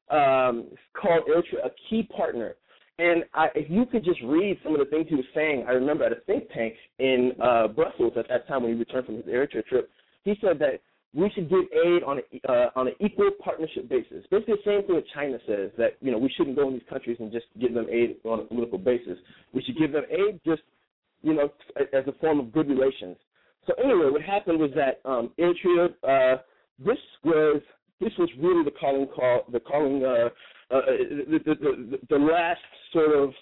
um, called Eritrea a key partner. And I, if you could just read some of the things he was saying, I remember at a think tank in uh, Brussels at that time when he returned from his Eritrea trip, he said that we should give aid on a, uh, on an equal partnership basis. Basically the same thing that China says, that, you know, we shouldn't go in these countries and just give them aid on a political basis. We should give them aid just, you know, as a form of good relations. So anyway, what happened was that um, Eritrea, uh, this was this was really the calling call, the calling, uh, uh, the, the, the, the last sort of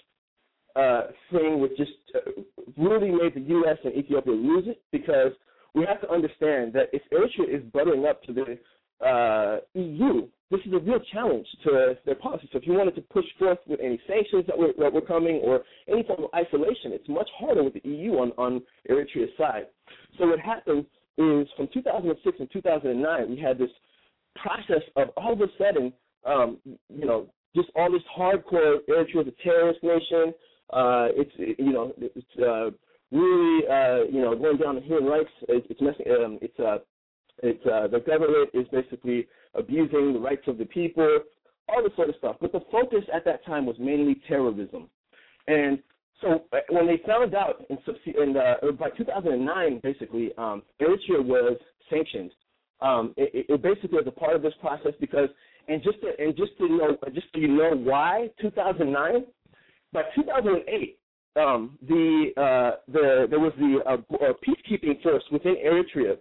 uh, thing which just uh, really made the U S and Ethiopia lose it, because we have to understand that if Eritrea is buttering up to the uh, E U, this is a real challenge to their policy. So if you wanted to push forth with any sanctions that were, that were coming or any form of isolation, it's much harder with the E U on, on Eritrea's side. So what happened is from two thousand six and two thousand nine, we had this process of all of a sudden, um, you know, just all this hardcore Eritrea is a terrorist nation. Uh, it's, you know, it's uh, really, uh, you know, going down to human rights. It's, it's messing, um, it's, uh, it's, uh, the government is basically abusing the rights of the people, all this sort of stuff. But the focus at that time was mainly terrorism. And so when they found out in, in uh, by two thousand nine, basically, um, Eritrea was sanctioned. Um, it, it basically was a part of this process because, and just to, and just to know, just so you know why, two thousand nine, by two thousand eight, um, the uh, the there was the uh, uh, peacekeeping force within Eritrea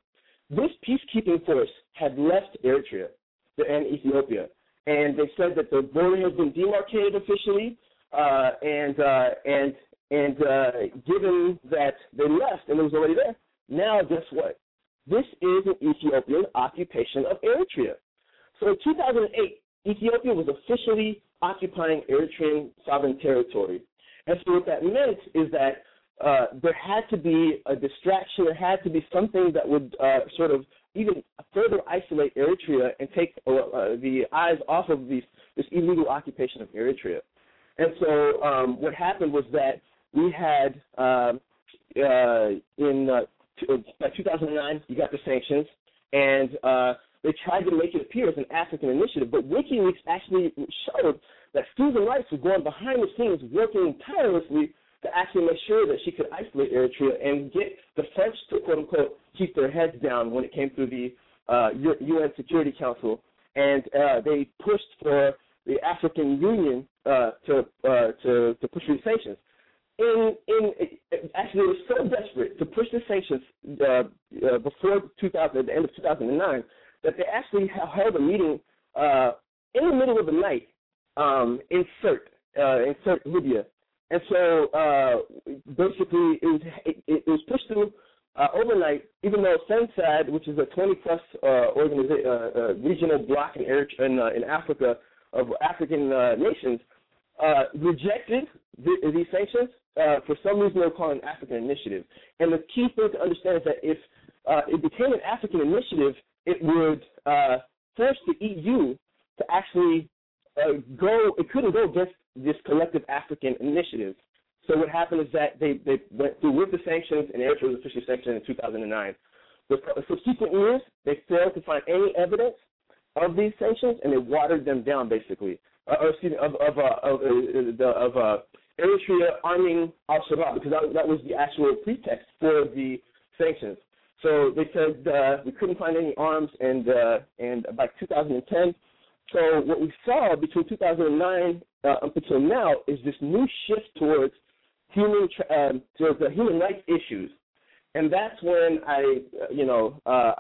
this peacekeeping force had left Eritrea and Ethiopia, and they said that the border has been demarcated officially, uh, and uh, and and uh, given that they left and it was already there, now guess what? This is an Ethiopian occupation of Eritrea. So in two thousand eight, Ethiopia was officially occupying Eritrean sovereign territory. And so what that meant is that uh, there had to be a distraction, there had to be something that would uh, sort of even further isolate Eritrea and take uh, uh, the eyes off of these, this illegal occupation of Eritrea. And so um, what happened was that we had, um, uh, in uh, t- uh, two thousand nine, you got the sanctions, and uh, they tried to make it appear as an African initiative, but WikiLeaks actually showed that Susan Rice was going behind the scenes working tirelessly to actually make sure that she could isolate Eritrea and get the French to, quote-unquote, keep their heads down when it came through the uh, U N Security Council. And uh, they pushed for the African Union uh, to, uh, to to push for the sanctions. In, in actually, it was so desperate to push the sanctions uh, uh, before two thousand, at the end of two thousand nine, that they actually held a meeting uh, in the middle of the night um, in Sirte, uh, in Sirte, Libya. And so uh, basically it was, it, it was pushed through uh, overnight, even though FENSAD, which is a twenty-plus uh, organiza- uh, uh, regional bloc in, in, uh, in Africa of African uh, nations, uh, rejected the, these sanctions. Uh, for some reason, they were calling it an African initiative. And the key thing to understand is that if uh, it became an African initiative, it would uh, force the E U to actually uh, go, it couldn't go against this collective African initiative. So what happened is that they, they went through with the sanctions, and Eritrea was officially sanctioned in two thousand nine. The subsequent years, they failed to find any evidence of these sanctions, and they watered them down, basically. Uh, or excuse me, of, of, uh, of, uh, of uh, Eritrea arming al-Shabaab, because that, that was the actual pretext for the sanctions. So they said uh, we couldn't find any arms, and uh, and by two thousand ten, so what we saw between two thousand nine uh, up until now is this new shift towards human um, towards the human rights issues, and that's when I, you know, uh,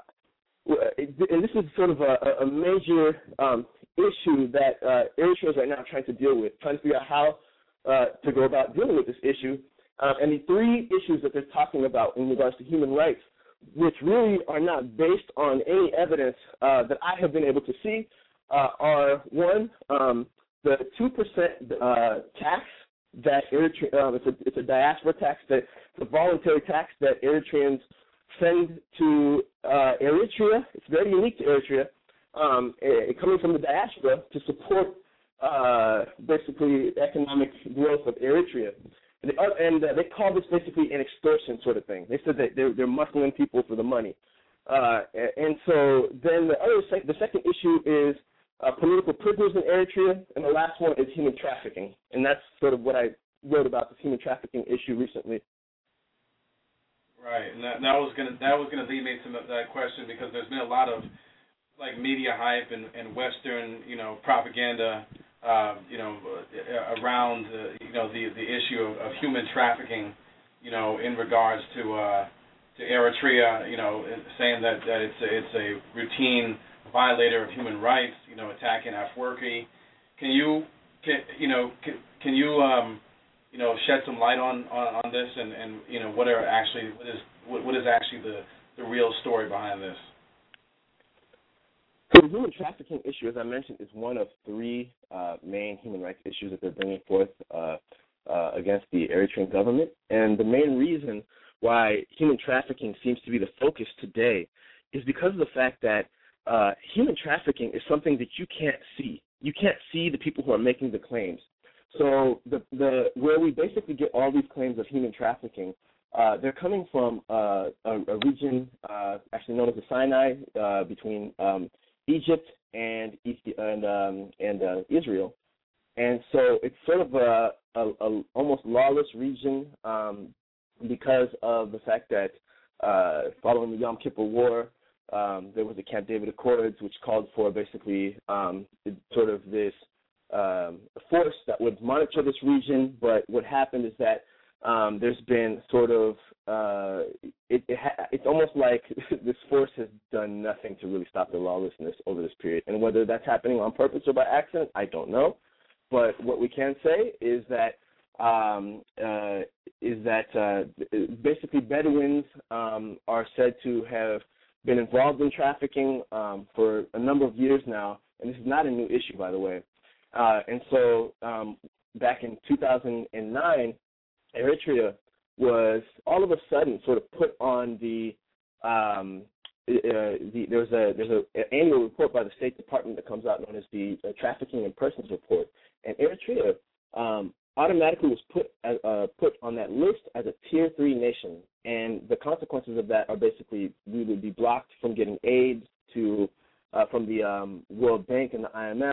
and this is sort of a, a major um, issue that uh, Eritrea is right now trying to deal with, trying to figure out how uh, to go about dealing with this issue, uh, and the three issues that they're talking about in regards to human rights, which really are not based on any evidence uh, that I have been able to see, uh, are one, um, the two percent uh, tax that Eritrea, uh, it's, a, it's a diaspora tax, that it's a voluntary tax that Eritreans send to uh, Eritrea. It's very unique to Eritrea, um, it, coming from the diaspora to support uh, basically the economic growth of Eritrea. And, they, and uh, they call this basically an extortion sort of thing. They said that they're, they're muscling people for the money. Uh, and so then the other sec- the second issue is uh, political prisoners in Eritrea, and the last one is human trafficking. And that's sort of what I wrote about, this human trafficking issue recently. Right, and that, that was gonna that was gonna lead me to that question, because there's been a lot of like media hype and, and Western, you know, propaganda. Uh, you know, uh, around uh, you know the the issue of, of human trafficking, you know, in regards to uh, to Eritrea, you know, saying that, that it's a, it's a routine violator of human rights, you know, attacking Afwerki. Can you can you know can, can you um, you know shed some light on, on, on this, and, and you know what are actually what is what, what is actually the, the real story behind this? So the human trafficking issue, as I mentioned, is one of three uh, main human rights issues that they're bringing forth uh, uh, against the Eritrean government. And the main reason why human trafficking seems to be the focus today is because of the fact that uh, human trafficking is something that you can't see. You can't see the people who are making the claims. So the, the where we basically get all these claims of human trafficking, uh, they're coming from uh, a, a region uh, actually known as the Sinai uh, between um, Egypt and and um, and uh, Israel, and so it's sort of a, a, a almost lawless region um, because of the fact that uh, following the Yom Kippur War, um, there was the Camp David Accords, which called for basically um, sort of this um, force that would monitor this region. But what happened is that um, there's been sort of uh, it, it ha- it's almost like this force has done nothing to really stop the lawlessness over this period. And whether that's happening on purpose or by accident, I don't know. But what we can say is that um, uh, is that uh, basically Bedouins um, are said to have been involved in trafficking um, for a number of years now, and this is not a new issue, by the way. Uh, and so um, back in two thousand nine, Eritrea was all of a sudden sort of put on the, um, uh, the there's a there's a, an annual report by the State Department that comes out known as the uh, Trafficking in Persons Report, and Eritrea um, automatically was put as, uh, put on that list as a tier three nation, and the consequences of that are basically we would be blocked from getting aid to uh, from the um, World Bank and the I M F,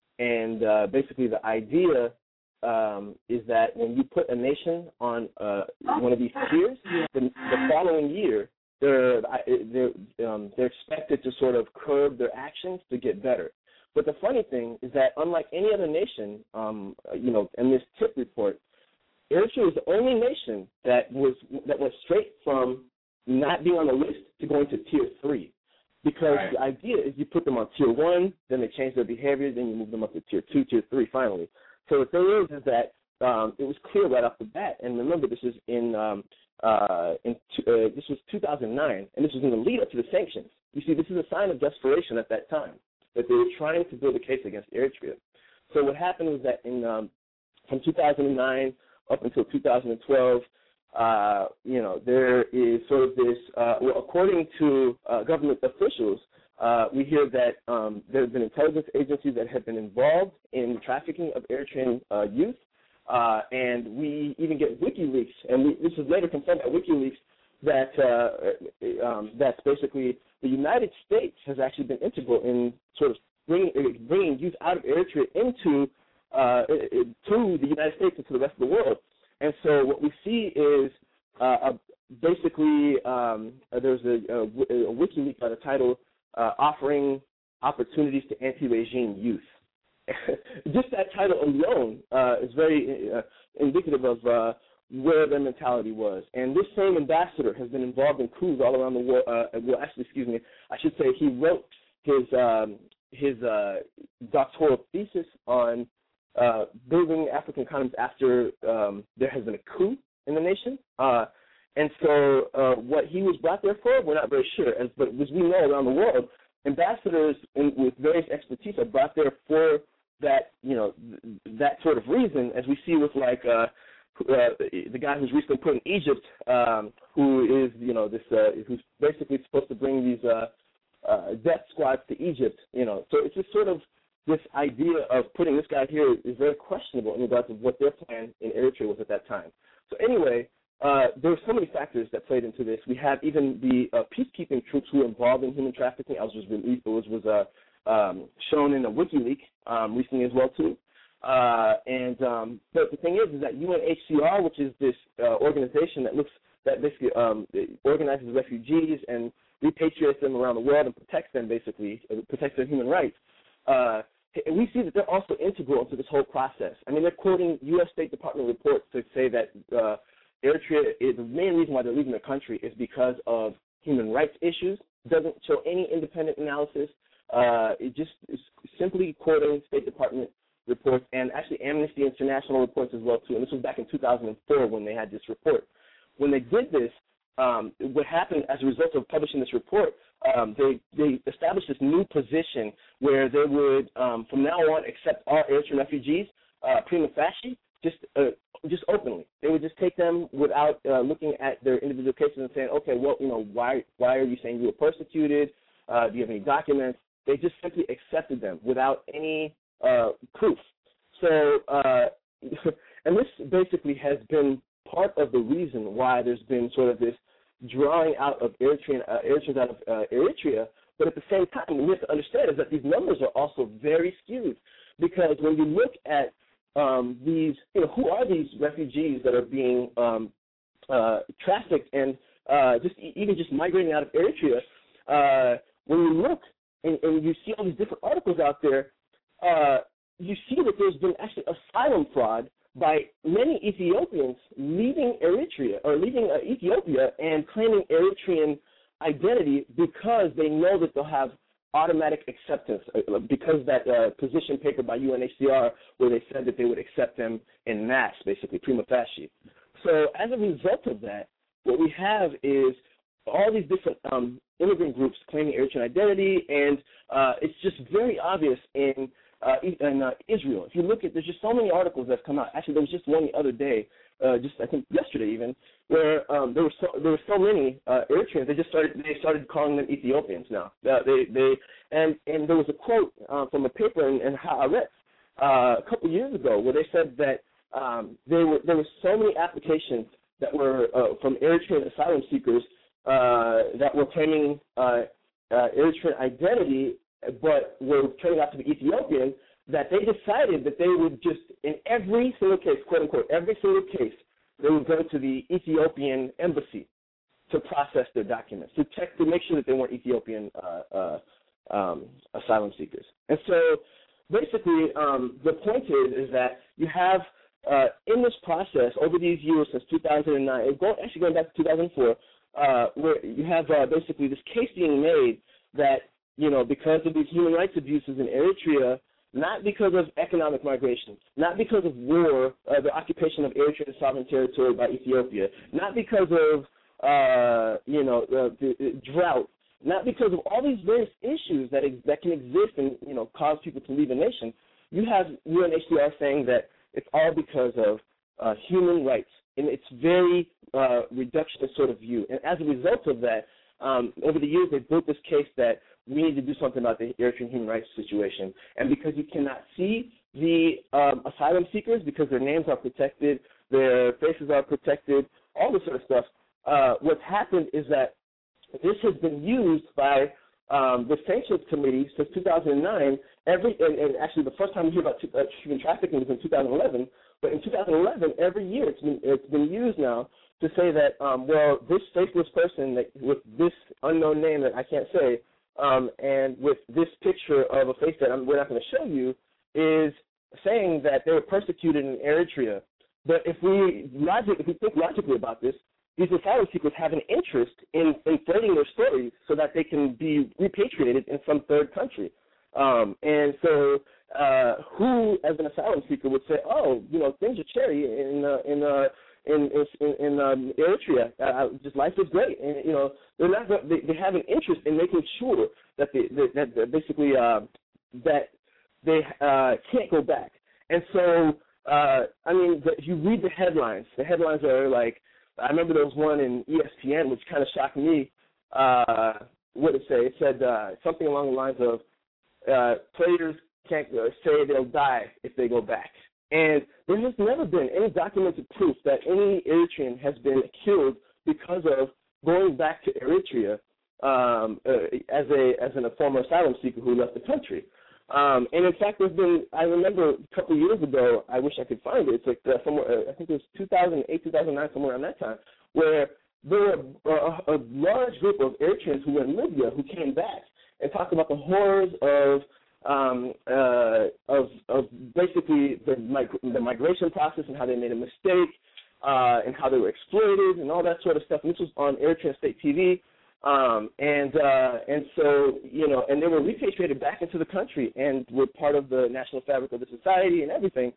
and uh, basically the idea um, is that when you put a nation on uh, one of these tiers, the, the following year they're they're um, they're expected to sort of curb their actions to get better. But the funny thing is that unlike any other nation, um, you know, in this tip report, Eritrea is the only nation that was that went straight from not being on the list to going to tier three, because right. the idea is you put them on tier one, then they change their behavior, then you move them up to tier two, tier three, finally. So the thing is, is that um, it was clear right off the bat, and remember, this is in um, uh, in uh, this was two thousand nine, and this was in the lead up to the sanctions. You see, this is a sign of desperation at that time, that they were trying to build a case against Eritrea. So what happened was that in um, from two thousand nine up until two thousand twelve, uh, you know, there is sort of this, uh, well, according to uh, government officials, uh, we hear that um, there have been intelligence agencies that have been involved in the trafficking of Eritrean uh, youth, uh, and we even get WikiLeaks, and we, this was later confirmed by WikiLeaks, that uh, um, that's basically the United States has actually been integral in sort of bringing, bringing youth out of Eritrea into uh, to the United States and to the rest of the world. And so what we see is uh, a, basically um, there's a, a, a WikiLeaks by the title uh, offering opportunities to anti-regime youth. Just that title alone uh, is very uh, indicative of uh, where their mentality was. And this same ambassador has been involved in coups all around the world. Uh, well, actually, excuse me, I should say he wrote his um, his uh, doctoral thesis on uh, building African economies after um, there has been a coup in the nation. Uh, and so uh, what he was brought there for, we're not very sure. As, but as we know around the world, ambassadors in, with various expertise are brought there for that, you know, th- that sort of reason, as we see with like uh, uh, the guy who's recently put in Egypt, um, who is, you know, this uh, who's basically supposed to bring these uh, uh, death squads to Egypt, you know. So it's just sort of this idea of putting this guy here is very questionable in regards to what their plan in Eritrea was at that time. So anyway, uh, there were so many factors that played into this. We have even the uh, peacekeeping troops who were involved in human trafficking. I was just released, it was, was uh, um, shown in a WikiLeaks um, recently as well too. Uh, and um, but the thing is, is that U N H C R, which is this uh, organization that looks that basically um, organizes refugees and repatriates them around the world and protects them, basically uh, protects their human rights. Uh, and we see that they're also integral to this whole process. I mean, they're quoting U S State Department reports to say that uh, Eritrea is the main reason why they're leaving the country is because of human rights issues. It doesn't show any independent analysis. Uh, it just is simply quoting State Department reports and actually Amnesty International reports as well too. And this was back in two thousand four when they had this report. When they did this, um, what happened as a result of publishing this report, um, they they established this new position where they would um, from now on accept all Eritrean refugees uh, prima facie, just uh, just openly. They would just take them without uh, looking at their individual cases and saying, okay, well, you know, why why are you saying you were persecuted? Uh, do you have any documents? They just simply accepted them without any uh, proof. So, uh, and this basically has been part of the reason why there's been sort of this drawing out of Eritrean, uh, Eritreans out of uh, Eritrea. But at the same time, what we have to understand is that these numbers are also very skewed, because when you look at um, these, you know, who are these refugees that are being um, uh, trafficked and uh, just even just migrating out of Eritrea? Uh, when you look and, and you see all these different articles out there, uh, you see that there's been actually asylum fraud by many Ethiopians leaving Eritrea or leaving uh, Ethiopia and claiming Eritrean identity because they know that they'll have automatic acceptance, uh, because that uh, position paper by U N H C R where they said that they would accept them en masse, basically, prima facie. So as a result of that, what we have is all these different um, immigrant groups claiming Eritrean identity, and uh, it's just very obvious in uh, in uh, Israel. If you look at, there's just so many articles that have come out. Actually, there was just one the other day, uh, just I think yesterday even, where um, there were so there were so many uh, Eritreans. They just started they started calling them Ethiopians now. Uh, they they and and there was a quote uh, from a paper in, in Haaretz uh, a couple years ago where they said that um, there were there were so many applications that were uh, from Eritrean asylum seekers uh, that were claiming uh, uh, Eritrean identity, but were turning out to be Ethiopian, that they decided that they would just, in every single case, quote unquote, every single case, they would go to the Ethiopian embassy to process their documents, to check, to make sure that they weren't Ethiopian uh, uh, um, asylum seekers. And so, basically, um, the point is, is that you have, uh, in this process, over these years since two thousand nine, going, actually going back to two thousand four, uh, where you have uh, basically this case being made that, you know, because of these human rights abuses in Eritrea, not because of economic migration, not because of war, uh, the occupation of Eritrean sovereign territory by Ethiopia, not because of, uh, you know, uh, the, the drought, not because of all these various issues that ex- that can exist and, you know, cause people to leave a nation. You have U N H C R saying that it's all because of uh, human rights, and it's very uh, reductionist sort of view. And as a result of that, um, over the years they've built this case that we need to do something about the Eritrean human rights situation. And because you cannot see the um, asylum seekers because their names are protected, their faces are protected, all this sort of stuff, uh, what's happened is that this has been used by um, the sanctions committee since two thousand nine. Every and, and actually the first time we hear about uh, human trafficking was in two thousand eleven. But in two thousand eleven, every year it's been it's been used now to say that um, well, this faceless person that, with this unknown name that I can't say, um, and with this picture of a face that I'm, we're not going to show you, is saying that they were persecuted in Eritrea. But if we logic, if we think logically about this, these asylum seekers have an interest in inflating their stories so that they can be repatriated in some third country. Um, and so, uh, who, as an asylum seeker, would say, "Oh, you know, things are cherry in uh, in, uh, in in in um, Eritrea. Uh, just life is great." And you know, they're not. They, they have an interest in making sure that they that, that basically uh, that they uh, can't go back. And so, uh, I mean, the, if you read the headlines, the headlines are like. I remember there was one in E S P N which kind of shocked me. Uh, what did it say? It said uh, something along the lines of uh, players can't uh, say they'll die if they go back. And there has never been any documented proof that any Eritrean has been killed because of going back to Eritrea um, uh, as a as an, a former asylum seeker who left the country. Um, and in fact, there's been, I remember a couple of years ago, I wish I could find it, it's like uh, somewhere, uh, I think it was two thousand eight, two thousand nine, somewhere around that time, where there were a, a large group of Eritreans who were in Libya who came back and talked about the horrors of um, uh, of, of basically the, mig- the migration process and how they made a mistake uh, and how they were exploited and all that sort of stuff. And this was on Eritrean State T V. Um, and uh, and so, you know, and they were repatriated back into the country and were part of the national fabric of the society and everything.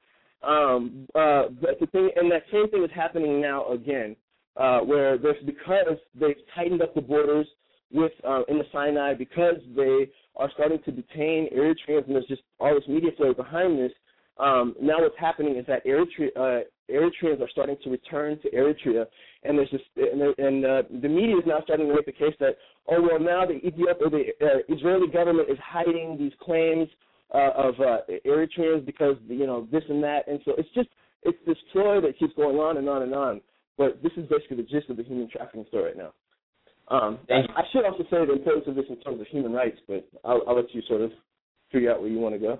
Um, uh, but the thing, and that same thing is happening now again, uh, where there's because they've tightened up the borders with uh, in the Sinai, because they are starting to detain Eritreans, and there's just all this media flow behind this. Um, now what's happening is that Eritrea, uh, Eritreans are starting to return to Eritrea, and there's just and, and uh, the media is now starting to make the case that oh well now the Ethiopia, the uh, Israeli government is hiding these claims uh, of uh, Eritreans because you know this and that, and so it's just it's this ploy that keeps going on and on and on. But this is basically the gist of the human trafficking story right now. Um, I, I should also say the importance of this in terms of human rights, but I'll, I'll let you sort of figure out where you want to go.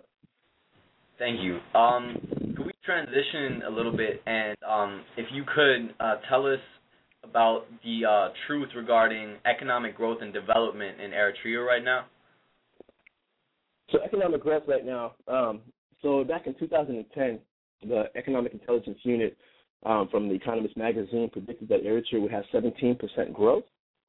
Thank you. Um, could we transition a little bit, and um, if you could uh, tell us about the uh, truth regarding economic growth and development in Eritrea right now? So economic growth right now, um, so back in two thousand ten, the Economic Intelligence Unit um, from the Economist magazine predicted that Eritrea would have seventeen percent growth.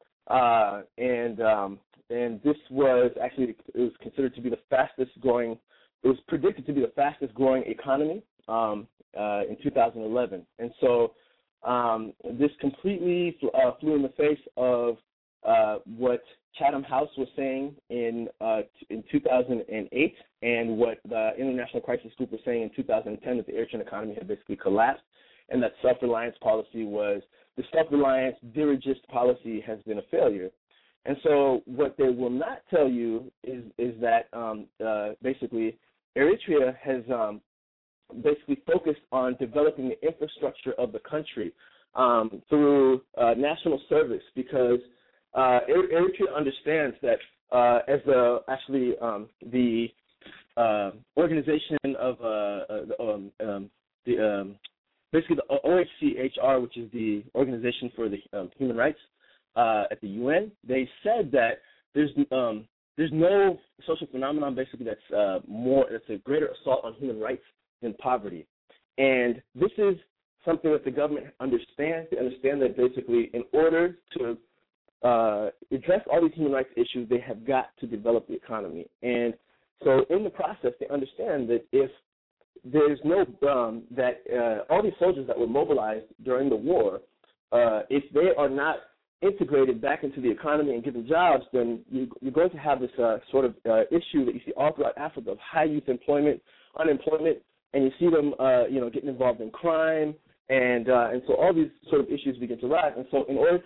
Uh, and um, and this was actually, it was considered to be the fastest growing, it was predicted to be the fastest growing economy um, uh, in two thousand eleven. And so um, this completely uh, flew in the face of uh, what Chatham House was saying in uh, in two thousand eight and what the International Crisis Group was saying in two thousand ten, that the Eritrean economy had basically collapsed and that self-reliance policy was, the self-reliance dirigist policy has been a failure. And so what they will not tell you is is that um, uh, basically Eritrea has um, basically focused on developing the infrastructure of the country um, through uh, national service, because uh, Eritrea understands that uh, as the actually um, the uh, organization of uh, uh, um, um, the um, basically the O H C H R, which is the Organization for the um, Human Rights uh, at the U N, they said that there's um, there's no social phenomenon basically that's uh, more that's a greater assault on human rights than poverty, and this is something that the government understands. They understand that basically in order to uh, address all these human rights issues, they have got to develop the economy, and so in the process, they understand that if there's no um, that uh, all these soldiers that were mobilized during the war, uh, if they are not integrated back into the economy and given jobs, then you, you're going to have this uh, sort of uh, issue that you see all throughout Africa of high youth employment, unemployment, and you see them, uh, you know, getting involved in crime, and uh, and so all these sort of issues begin to rise. And so, in order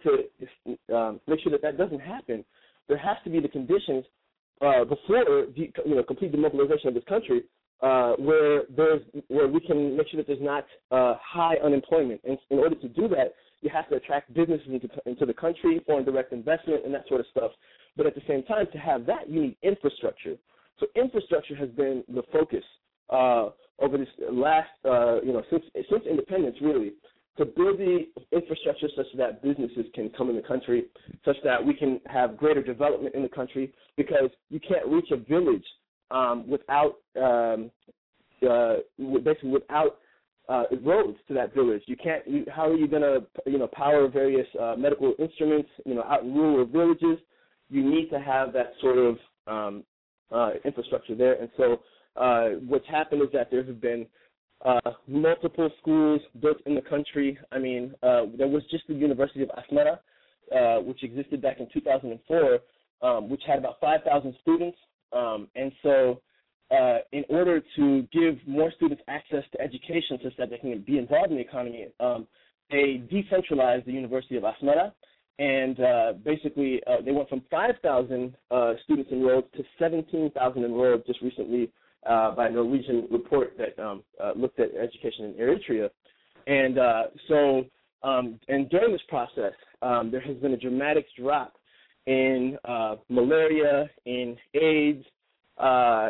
to um, make sure that that doesn't happen, there has to be the conditions uh, before the, you know, complete demobilization of this country. Uh, where there's where we can make sure that there's not uh, high unemployment. And in order to do that, you have to attract businesses into, into the country, foreign direct investment, and that sort of stuff. But at the same time, to have that, you need infrastructure. So infrastructure has been the focus uh, over this last, uh, you know, since since independence, really, to build the infrastructure such that businesses can come in the country, such that we can have greater development in the country, because you can't reach a village Um, without um, uh, basically without uh, roads to that village. You can't. You, how are you going to you know power various uh, medical instruments you know out in rural villages? You need to have that sort of um, uh, infrastructure there. And so uh, what's happened is that there have been uh, multiple schools built in the country. I mean, uh, there was just the University of Asmara, uh, which existed back in two thousand four, um, which had about five thousand students. Um, and so uh, in order to give more students access to education such that they can be involved in the economy, um, they decentralized the University of Asmara, and uh, basically uh, they went from five thousand uh, students enrolled to seventeen thousand enrolled just recently uh, by a Norwegian report that um, uh, looked at education in Eritrea. And uh, so um, and during this process, um, there has been a dramatic drop in uh, malaria, in AIDS, uh,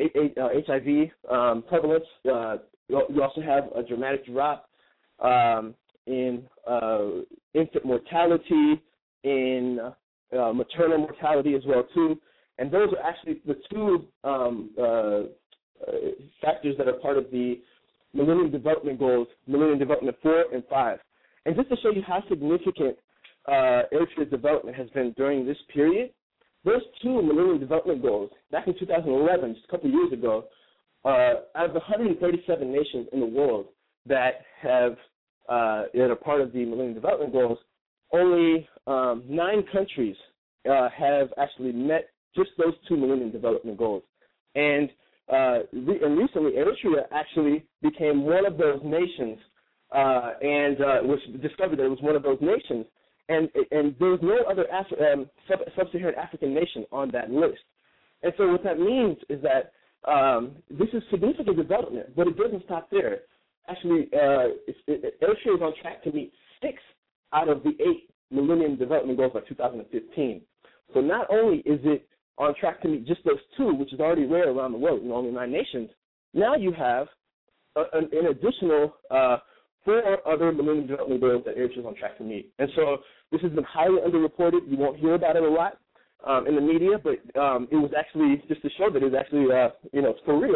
H I V um, prevalence. Uh, you also have a dramatic drop um, in uh, infant mortality, in uh, maternal mortality as well too. And those are actually the two um, uh, factors that are part of the Millennium Development Goals, Millennium Development four and five. And just to show you how significant Uh, Eritrea's development has been during this period, those two Millennium Development Goals, back in two thousand eleven, just a couple of years ago, uh, out of the one hundred thirty-seven nations in the world that have uh, that are part of the Millennium Development Goals, only um, nine countries uh, have actually met just those two Millennium Development Goals. And, uh, re- and recently, Eritrea actually became one of those nations, uh, and uh, was discovered that it was one of those nations. And and there's no other Af- um, sub- sub-Saharan African nation on that list. And so what that means is that um, this is significant development, but it doesn't stop there. Actually, uh, it, it, Eritrea is on track to meet six out of the eight Millennium Development Goals by two thousand fifteen. So not only is it on track to meet just those two, which is already rare around the world, you know, only nine nations, now you have a, an, an additional uh, four other Millennium Development Goals that Eritrea is on track to meet. And so this has been highly underreported. You won't hear about it a lot um, in the media, but um, it was actually, just to show that it was actually, uh, you know, for real,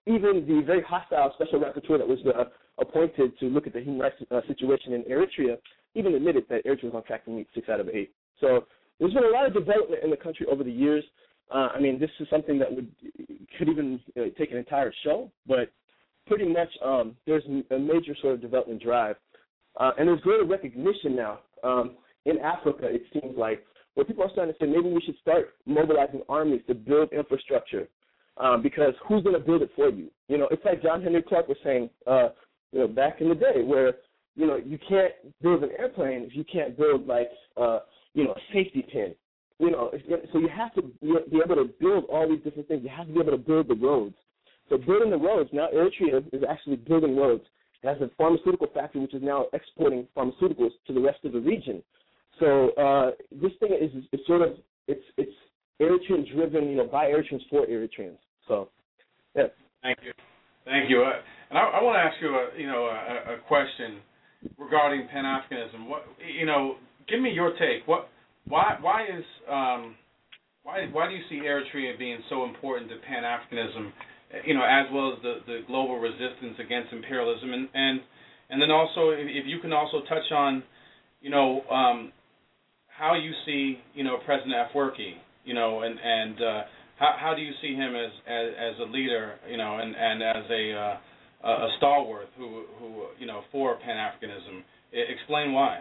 even the very hostile special rapporteur that was uh, appointed to look at the human rights uh, situation in Eritrea even admitted that Eritrea was on track to meet six out of eight. So there's been a lot of development in the country over the years. Uh, I mean, this is something that would could even uh, take an entire show, but pretty much um, there's a major sort of development drive. Uh, and there's greater recognition now um, in Africa, it seems like, where people are starting to say maybe we should start mobilizing armies to build infrastructure um, because who's going to build it for you? You know, it's like John Henry Clark was saying, uh, you know, back in the day where, you know, you can't build an airplane if you can't build, like, uh, you know, a safety pin. You know, so you have to be able to build all these different things. You have to be able to build the roads. So building the roads, now Eritrea is actually building roads. It has a pharmaceutical factory which is now exporting pharmaceuticals to the rest of the region. So uh, this thing is, is sort of, it's it's Eritrean driven, you know, by Eritreans for Eritreans. So, yeah. Thank you. Thank you. Uh, and I, I want to ask you, a, you know, a, a question regarding Pan-Africanism. What, you know, give me your take. What, why, why is, um, why, why do you see Eritrea being so important to Pan-Africanism? You know, as well as the, the global resistance against imperialism, and and, and then also if, if you can also touch on, you know, um, how you see, you know, President Afwerki, you know, and and uh, how how do you see him as, as as a leader, you know, and, and as a uh, a stalwart who who you know for Pan-Africanism? I, explain why.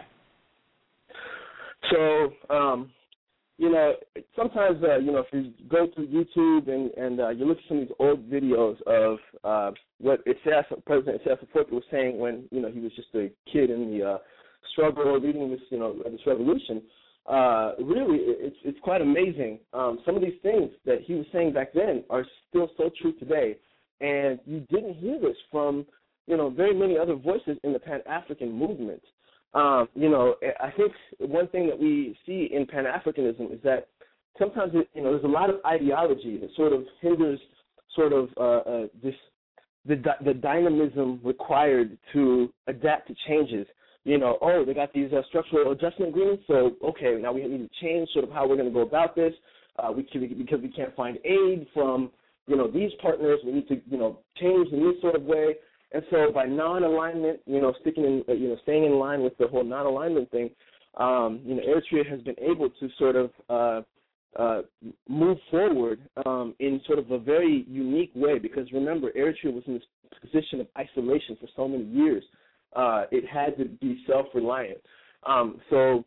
So. Um You know, sometimes, uh, you know, if you go through YouTube and, and uh, you look at some of these old videos of uh, what Isaias, President Isaias Afwerki was saying when, you know, he was just a kid in the uh, struggle leading this, you know, this revolution, uh, really it's it's quite amazing. Um, some of these things that he was saying back then are still so true today. And you didn't hear this from, you know, very many other voices in the Pan-African movement. Um, you know, I think one thing that we see in Pan-Africanism is that sometimes, it, you know, there's a lot of ideology that sort of hinders sort of uh, uh, this the the dynamism required to adapt to changes. You know, oh, they got these uh, structural adjustment agreements, so okay, now we need to change sort of how we're going to go about this. Uh, we can, because we can't find aid from, you know, these partners, we need to, you know, change in this sort of way. And so by non-alignment, you know, sticking in, you know, staying in line with the whole non-alignment thing, um, you know, Eritrea has been able to sort of uh, uh, move forward um, in sort of a very unique way because, remember, Eritrea was in this position of isolation for so many years. Uh, it had to be self-reliant. Um, so,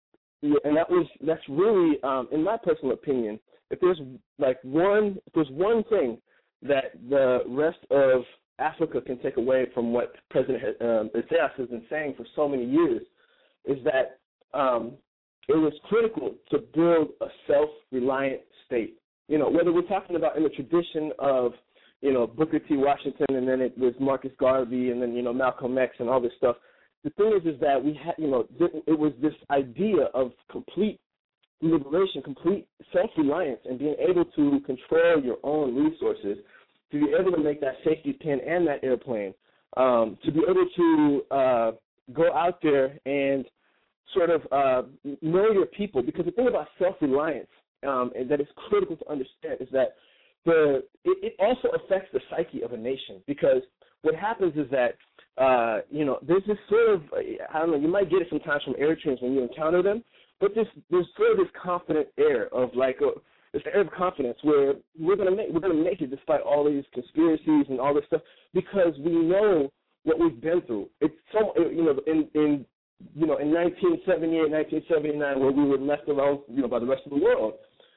and that was, that's really, um, in my personal opinion, if there's like one, if there's one thing that the rest of Africa can take away from what President um, Isaias has been saying for so many years is that um, it was critical to build a self-reliant state. You know, whether we're talking about in the tradition of, you know, Booker T. Washington and then it was Marcus Garvey and then, you know, Malcolm X and all this stuff. The thing is, is that we had, you know, it was this idea of complete liberation, complete self-reliance and being able to control your own resources, to be able to make that safety pin and that airplane, um, to be able to uh, go out there and sort of uh, know your people. Because the thing about self-reliance um, and that is critical to understand is that the it, it also affects the psyche of a nation. Because what happens is that, uh, you know, there's this sort of, I don't know, you might get it sometimes from Eritreans when you encounter them, but this, there's sort of this confident air of like a, it's the air of confidence where we're gonna make we're gonna make it despite all these conspiracies and all this stuff because we know what we've been through. It's so you know in in you know in nineteen seventy-eight, nineteen seventy-nine where we were left alone you know by the rest of the world.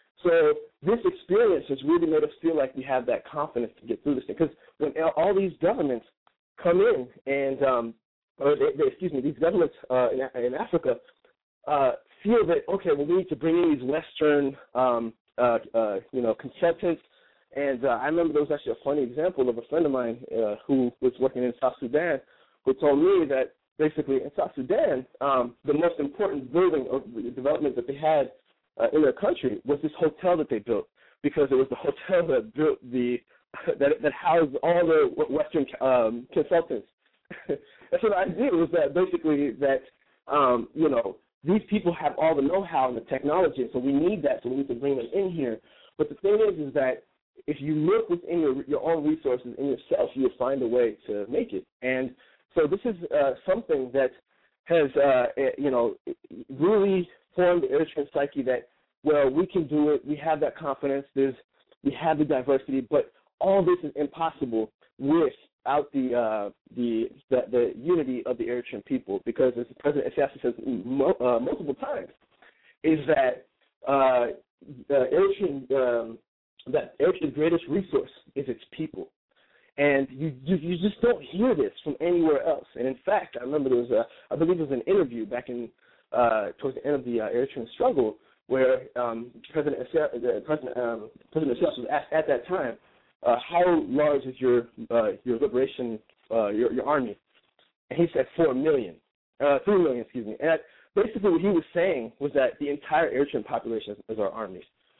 So this experience has really made us feel like we have that confidence to get through this thing. Because when all these governments come in and um, or they, they, excuse me, these governments uh, in, in Africa uh, feel that okay, well we need to bring in these Western um, Uh, uh, you know, consultants. And uh, I remember there was actually a funny example of a friend of mine uh, who was working in South Sudan who told me that basically in South Sudan, um, the most important building or development that they had uh, in their country was this hotel that they built because it was the hotel that built the, that, that housed all the Western um, consultants. And so the idea was that basically that, um, you know, these people have all the know-how and the technology, so we need that, so we need to bring them in here. But the thing is, is that if you look within your your own resources in yourself, you'll find a way to make it. And so this is uh, something that has, uh, you know, really formed the Eritrean psyche that, well, we can do it. We have that confidence. There's, we have the diversity, but all this is impossible without the uh, the, the the unity of the Eritrean people, because as President Isaias says mo- uh, multiple times, is that uh, the Eritrean um, that Eritrea's greatest resource is its people. And you, you you just don't hear this from anywhere else. And in fact, I remember there was a, I believe there was an interview back in uh, towards the end of the uh, Eritrean struggle where um, President uh, President um, President Isaias was asked at that time, uh, how large is your uh, your liberation uh, your your army? And he said four million, uh, three million, excuse me. And basically, what he was saying was that the entire Eritrean population is, is our army.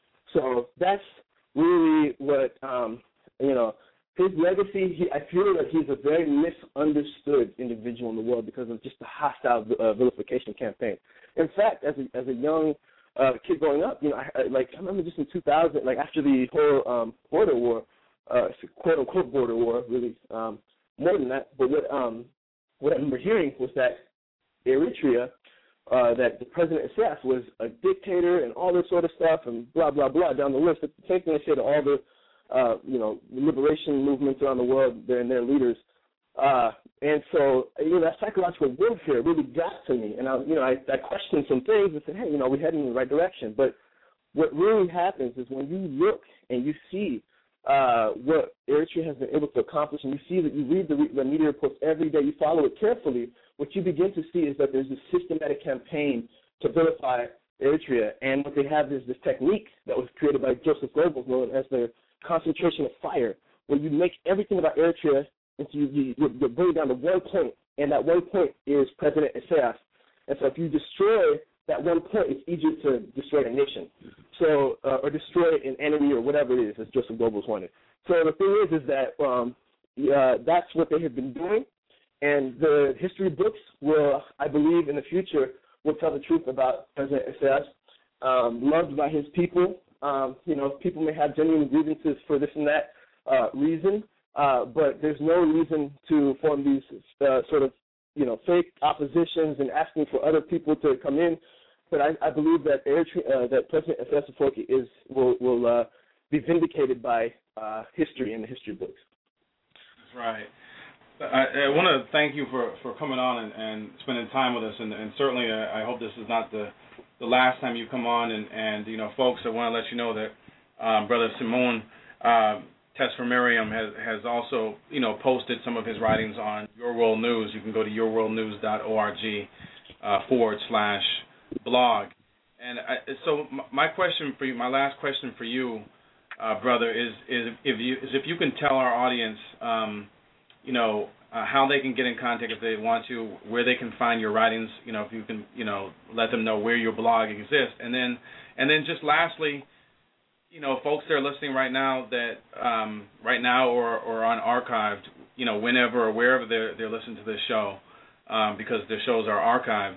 So that's really what um, you know. His legacy, he, I feel that he's a very misunderstood individual in the world because of just the hostile uh, vilification campaign. In fact, as a as a young uh, kid growing up, you know, I, I, like I remember just in two thousand, like after the whole um, border war, uh, quote unquote border war, really um, more than that. But what um, what I remember hearing was that Eritrea, uh, that the President Isaias was a dictator and all this sort of stuff and blah blah blah down the list. But the same thing I said to all the Uh, you know, liberation movements around the world, and their leaders, uh, and so you know that psychological warfare really got to me, and I, you know, I, I questioned some things and said, hey, you know, we're heading in the right direction. But what really happens is when you look and you see uh, what Eritrea has been able to accomplish, and you see that you read the, the media reports every day, you follow it carefully, what you begin to see is that there's a systematic campaign to vilify Eritrea, and what they have is this technique that was created by Joseph Goebbels, known as the concentration of fire, where you make everything about Eritrea into you, you, you bring it down to one point, and that one point is President Isaias. And so if you destroy that one point, it's easier to destroy a nation, so uh, or destroy an enemy or whatever it is, as Joseph Goebbels wanted. So the thing is, is that um, uh, that's what they have been doing, and the history books will, I believe, in the future, will tell the truth about President Isaias, um, loved by his people. Um, you know, people may have genuine grievances for this and that uh, reason, uh, but there's no reason to form these uh, sort of, you know, fake oppositions and asking for other people to come in. But I, I believe that uh, that President Isaias Afwerki is will will uh, be vindicated by uh, history and the history books. That's right. I, I want to thank you for, for coming on and, and spending time with us, and, and certainly uh, I hope this is not the the last time you come on, and, and you know, folks, I want to let you know that um, Brother Simone uh, Tesfer Miriam has, has also, you know, posted some of his writings on Your World News. You can go to your world news dot org uh, forward slash blog. And I, so my question for you, my last question for you, uh, brother, is is if you is if you can tell our audience, um, you know, Uh, how they can get in contact if they want to, where they can find your writings, you know, if you can, you know, let them know where your blog exists. And then and then just lastly, you know, folks that are listening right now that um, right now or, or on archived, you know, whenever or wherever they're, they're listening to this show, um, because the shows are archived,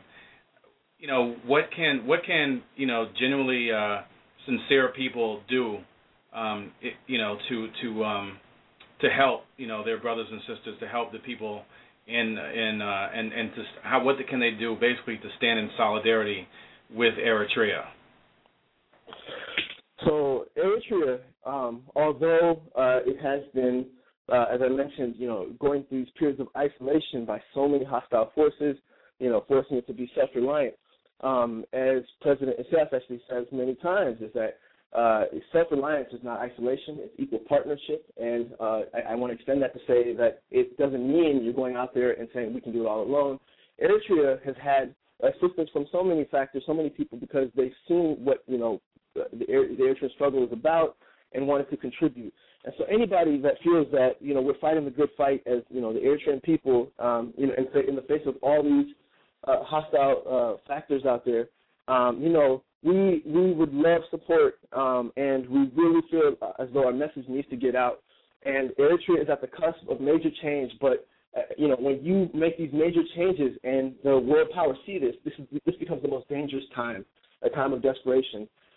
you know, what can, what can you know, genuinely uh, sincere people do, um, it, you know, to, to um, to help, you know, their brothers and sisters, to help the people in in uh, and and to how what can they do basically to stand in solidarity with Eritrea? So Eritrea, um, although uh, it has been, uh, as I mentioned, you know, going through these periods of isolation by so many hostile forces, you know, forcing it to be self-reliant, um, as President Isaias actually says many times, is that Uh, self-reliance is not isolation, it's equal partnership, and uh, I, I want to extend that to say that it doesn't mean you're going out there and saying we can do it all alone. Eritrea has had assistance from so many factors, so many people, because they've seen what, you know, the, the Eritrean struggle is about and wanted to contribute. And so anybody that feels that, you know, we're fighting the good fight as, you know, the Eritrean people, um, you know, in, in the face of all these uh, hostile uh, factors out there, um, you know, We we would love support, um, and we really feel as though our message needs to get out. And Eritrea is at the cusp of major change, but uh, you know, when you make these major changes and the world powers see this, this is, this becomes the most dangerous time, a time of desperation.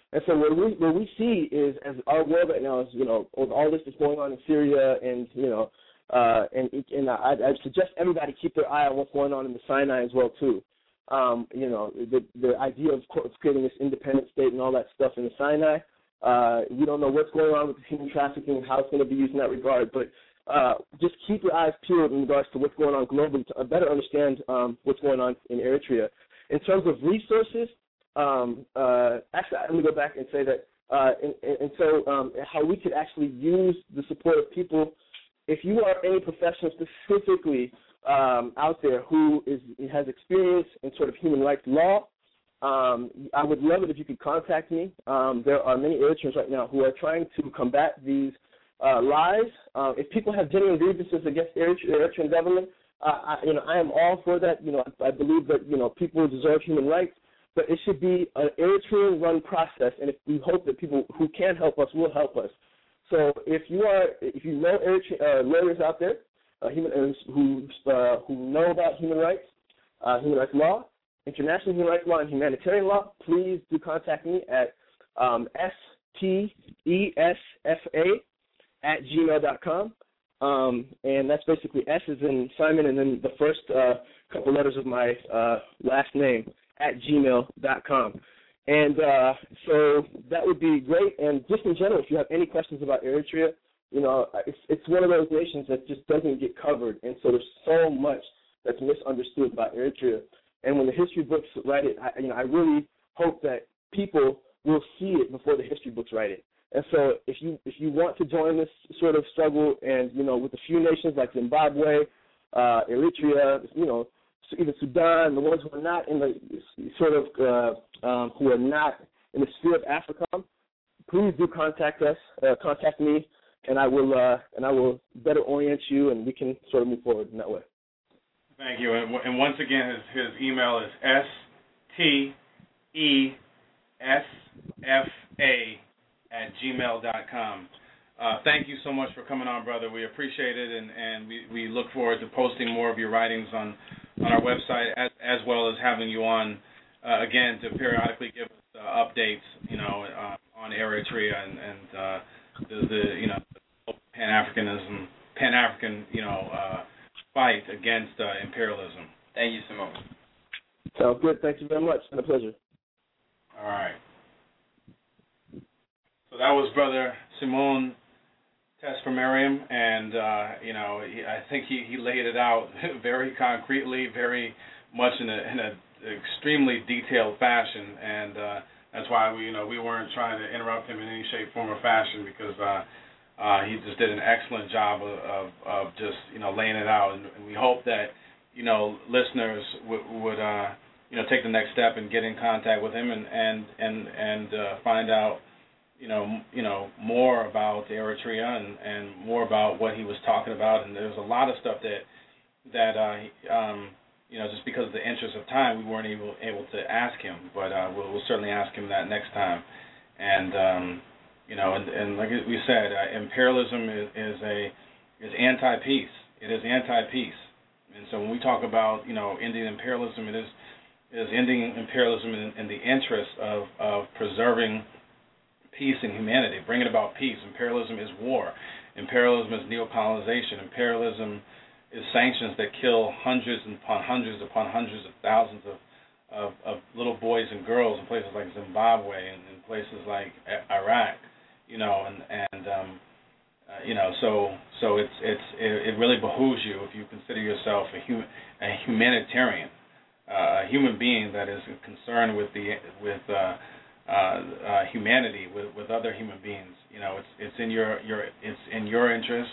And so what we what we see is, as our world right now is, you know, with all this that's going on in Syria, and you know, uh, and and I, I suggest everybody keep their eye on what's going on in the Sinai as well too. Um, you know, the the idea of creating this independent state and all that stuff in the Sinai. Uh, we don't know what's going on with the human trafficking and how it's going to be used in that regard, but uh, just keep your eyes peeled in regards to what's going on globally to better understand um, what's going on in Eritrea. In terms of resources. Um, uh, actually, let me go back and say that, uh, and, and so um, how we could actually use the support of people. If you are any professional specifically um, out there who is has experience in sort of human rights law, um, I would love it if you could contact me. Um, there are many Eritreans right now who are trying to combat these uh, lies. Uh, if people have genuine grievances against the Eritrean government, uh, I, you know, I am all for that. You know, I, I believe that you know people deserve human rights. But it should be an Eritrean-run process, and if we hope that people who can help us will help us. So if you are, if you know Eritrean, uh, lawyers out there uh, human, uh, who uh, who know about human rights, uh, human rights law, international human rights law, and humanitarian law, please do contact me at um, S T E S F A at gmail dot com. Um, and that's basically S as in Simon, and then the first uh, couple letters of my uh, last name. At gmail dot com. And uh, so that would be great. And just in general, if you have any questions about Eritrea, you know, it's, it's one of those nations that just doesn't get covered. And so there's so much that's misunderstood about Eritrea. And when the history books write it, I, you know, I really hope that people will see it before the history books write it. And so if you if you want to join this sort of struggle, and, you know, with a few nations like Zimbabwe, uh, Eritrea, you know, even Sudan, the ones who are not in the sort of uh, um, who are not in the sphere of Africa, please do contact us, uh, contact me, and I will uh, and I will better orient you, and we can sort of move forward in that way. Thank you. And, and once again, his, his email is S T E S F A at gmail dot com. Uh, thank you so much for coming on, brother. We appreciate it, and, and we, we look forward to posting more of your writings on, on our website, as, as well as having you on uh, again to periodically give us uh, updates, you know, uh, on Eritrea and, and uh, the, the you know Pan Africanism, Pan African you know uh, fight against uh, imperialism. Thank you, Simone. Sounds good. Thank you very much. It's been a pleasure. All right. So that was Brother Simone Tesfamariam, and uh, you know, he, I think he, he laid it out very concretely, very much in a in a extremely detailed fashion, and uh, that's why we you know we weren't trying to interrupt him in any shape, form, or fashion, because uh, uh, he just did an excellent job of, of, of just you know laying it out, and, and we hope that you know listeners w- would uh, you know take the next step and get in contact with him and and and and uh, find out. You know, you know more about Eritrea and, and more about what he was talking about, and there's a lot of stuff that that uh, um, you know just because of the interest of time we weren't able able to ask him, but uh, we'll, we'll certainly ask him that next time. And um, you know, and, and like we said, uh, imperialism is, is a is anti-peace. It is anti-peace, and so when we talk about you know ending imperialism, it is is ending imperialism in, in the interest of of preserving peace and humanity, bringing about peace. Imperialism is war. Imperialism is neocolonization. Imperialism is sanctions that kill hundreds upon hundreds upon hundreds of thousands of, of, of little boys and girls in places like Zimbabwe and in places like Iraq, you know, and, and um, uh, you know, so so it's it's it, it really behooves you if you consider yourself a human a humanitarian, uh, a human being that is concerned with the with uh, Uh, uh, humanity with, with other human beings. You know, it's it's in your your it's in your interest,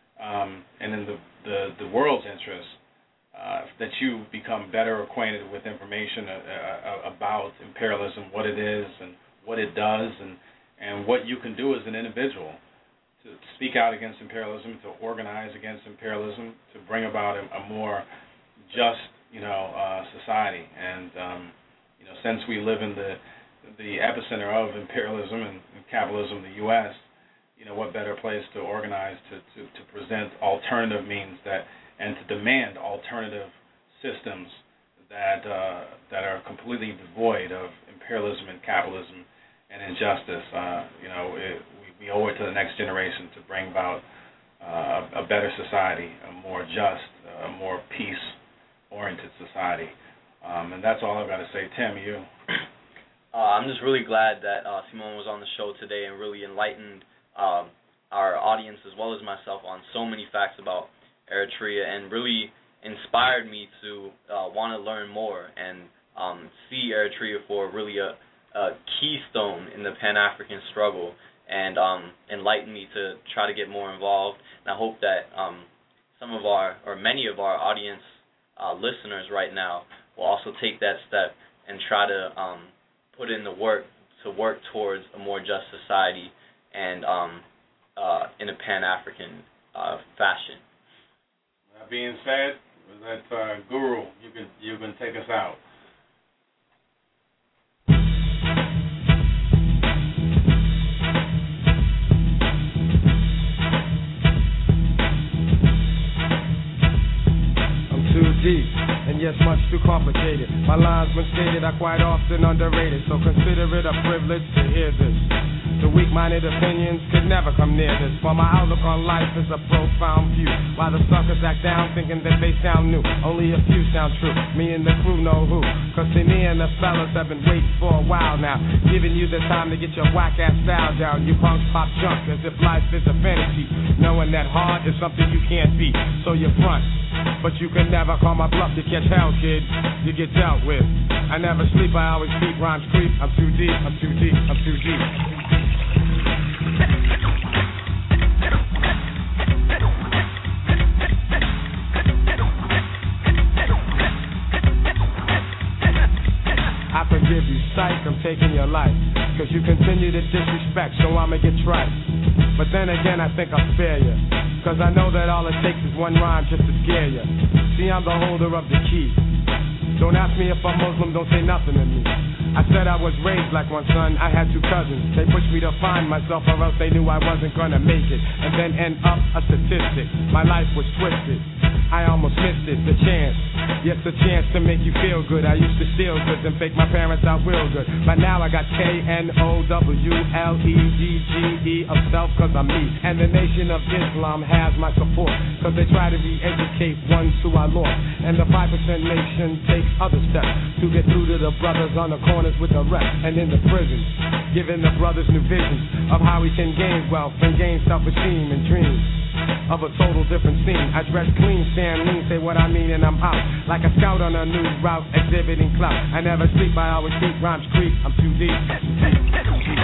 um, and in the, the, the world's interest uh, that you become better acquainted with information uh, uh, about imperialism, what it is and what it does, and, and what you can do as an individual to speak out against imperialism, to organize against imperialism, to bring about a, a more just, you know, uh, society. And um, you know, since we live in the the epicenter of imperialism and capitalism, the U S, you know, what better place to organize to, to, to present alternative means that and to demand alternative systems that uh, that are completely devoid of imperialism and capitalism and injustice. Uh, you know, it, we, we owe it to the next generation to bring about uh, a, a better society, a more just, a more peace-oriented society. Um, and that's all I've got to say. Tim, you? Uh, I'm just really glad that uh, Simone was on the show today and really enlightened um, our audience as well as myself on so many facts about Eritrea, and really inspired me to uh, want to learn more and um, see Eritrea for really a, a keystone in the Pan-African struggle, and um, enlightened me to try to get more involved. And I hope that um, some of our, or many of our audience uh, listeners right now will also take that step and try to um, put in the work to work towards a more just society and um, uh, in a Pan-African uh, fashion. That being said, that uh, Guru, you can you can take us out. I'm too deep, and yes, much too complicated. My lines, when stated, are quite often underrated, so consider it a privilege to hear this. The weak-minded opinions could never come near this, for my outlook on life is a profound view. While the suckers act down thinking that they sound new, only a few sound true. Me and the crew know who, cause see, me and the fellas have been waiting for a while now, giving you the time to get your whack-ass style down. You punks pop junk as if life is a fantasy, knowing that hard is something you can't beat. So you front, but you can never call my bluff. You catch hell, kid, you get dealt with. I never sleep, I always keep rhymes creep. I'm too deep, I'm too deep, I'm too deep. I forgive you, psych, I'm taking your life, cause you continue to disrespect, so I'ma get tried. But then again, I think I'll spare you, cause I know that all it takes is one rhyme just to scare you. See, I'm the holder of the key. Don't ask me if I'm Muslim, don't say nothing to me. I said I was raised like one son, I had two cousins. They pushed me to find myself, or else they knew I wasn't gonna make it, and then end up a statistic. My life was twisted, I almost missed it, the chance. Yes, the chance to make you feel good. I used to steal goods and fake my parents out real good, but now I got K N O W L E D G E of self, cause I'm me. And the Nation of Islam has my support, cause they try to re-educate ones who I lost. And the five percent nation takes other steps to get through to the brothers on the corners with the rest and in the prisons, giving the brothers new visions of how we can gain wealth and gain self-esteem and dreams of a total different scene. I dress clean, stand lean, say what I mean, and I'm out like a scout on a new route, exhibiting clout. I never sleep, I always keep rhymes creep. I'm too deep, too deep, too deep.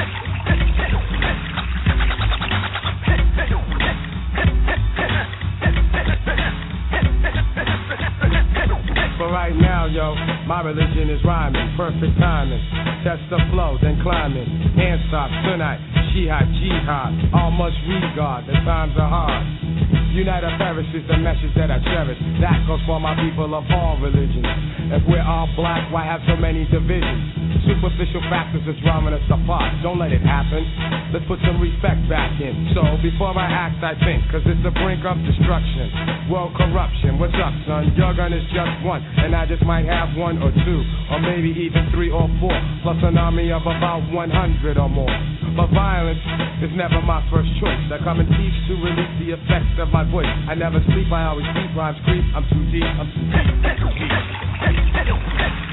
For right now, yo, my religion is rhyming, perfect timing. Test the flow, then climbing. Hand stop tonight, jihad, jihad. All must regard, the times are hard. Unite or perish is the message that I cherish. That goes for my people of all religions. If we're all black, why have so many divisions? Superficial factors are drawing us apart. Don't let it happen. Let's put some respect back in. So before I act, I think, cause it's the brink of destruction. World corruption. What's up, son? Your gun is just one, and I just might have one or two, or maybe even three or four, plus an army of about one hundred or more. But violence is never my first choice. I come in peace to release the effects of my voice. I never sleep, I always keep rhymes creep. I'm too deep, I'm too deep, too deep.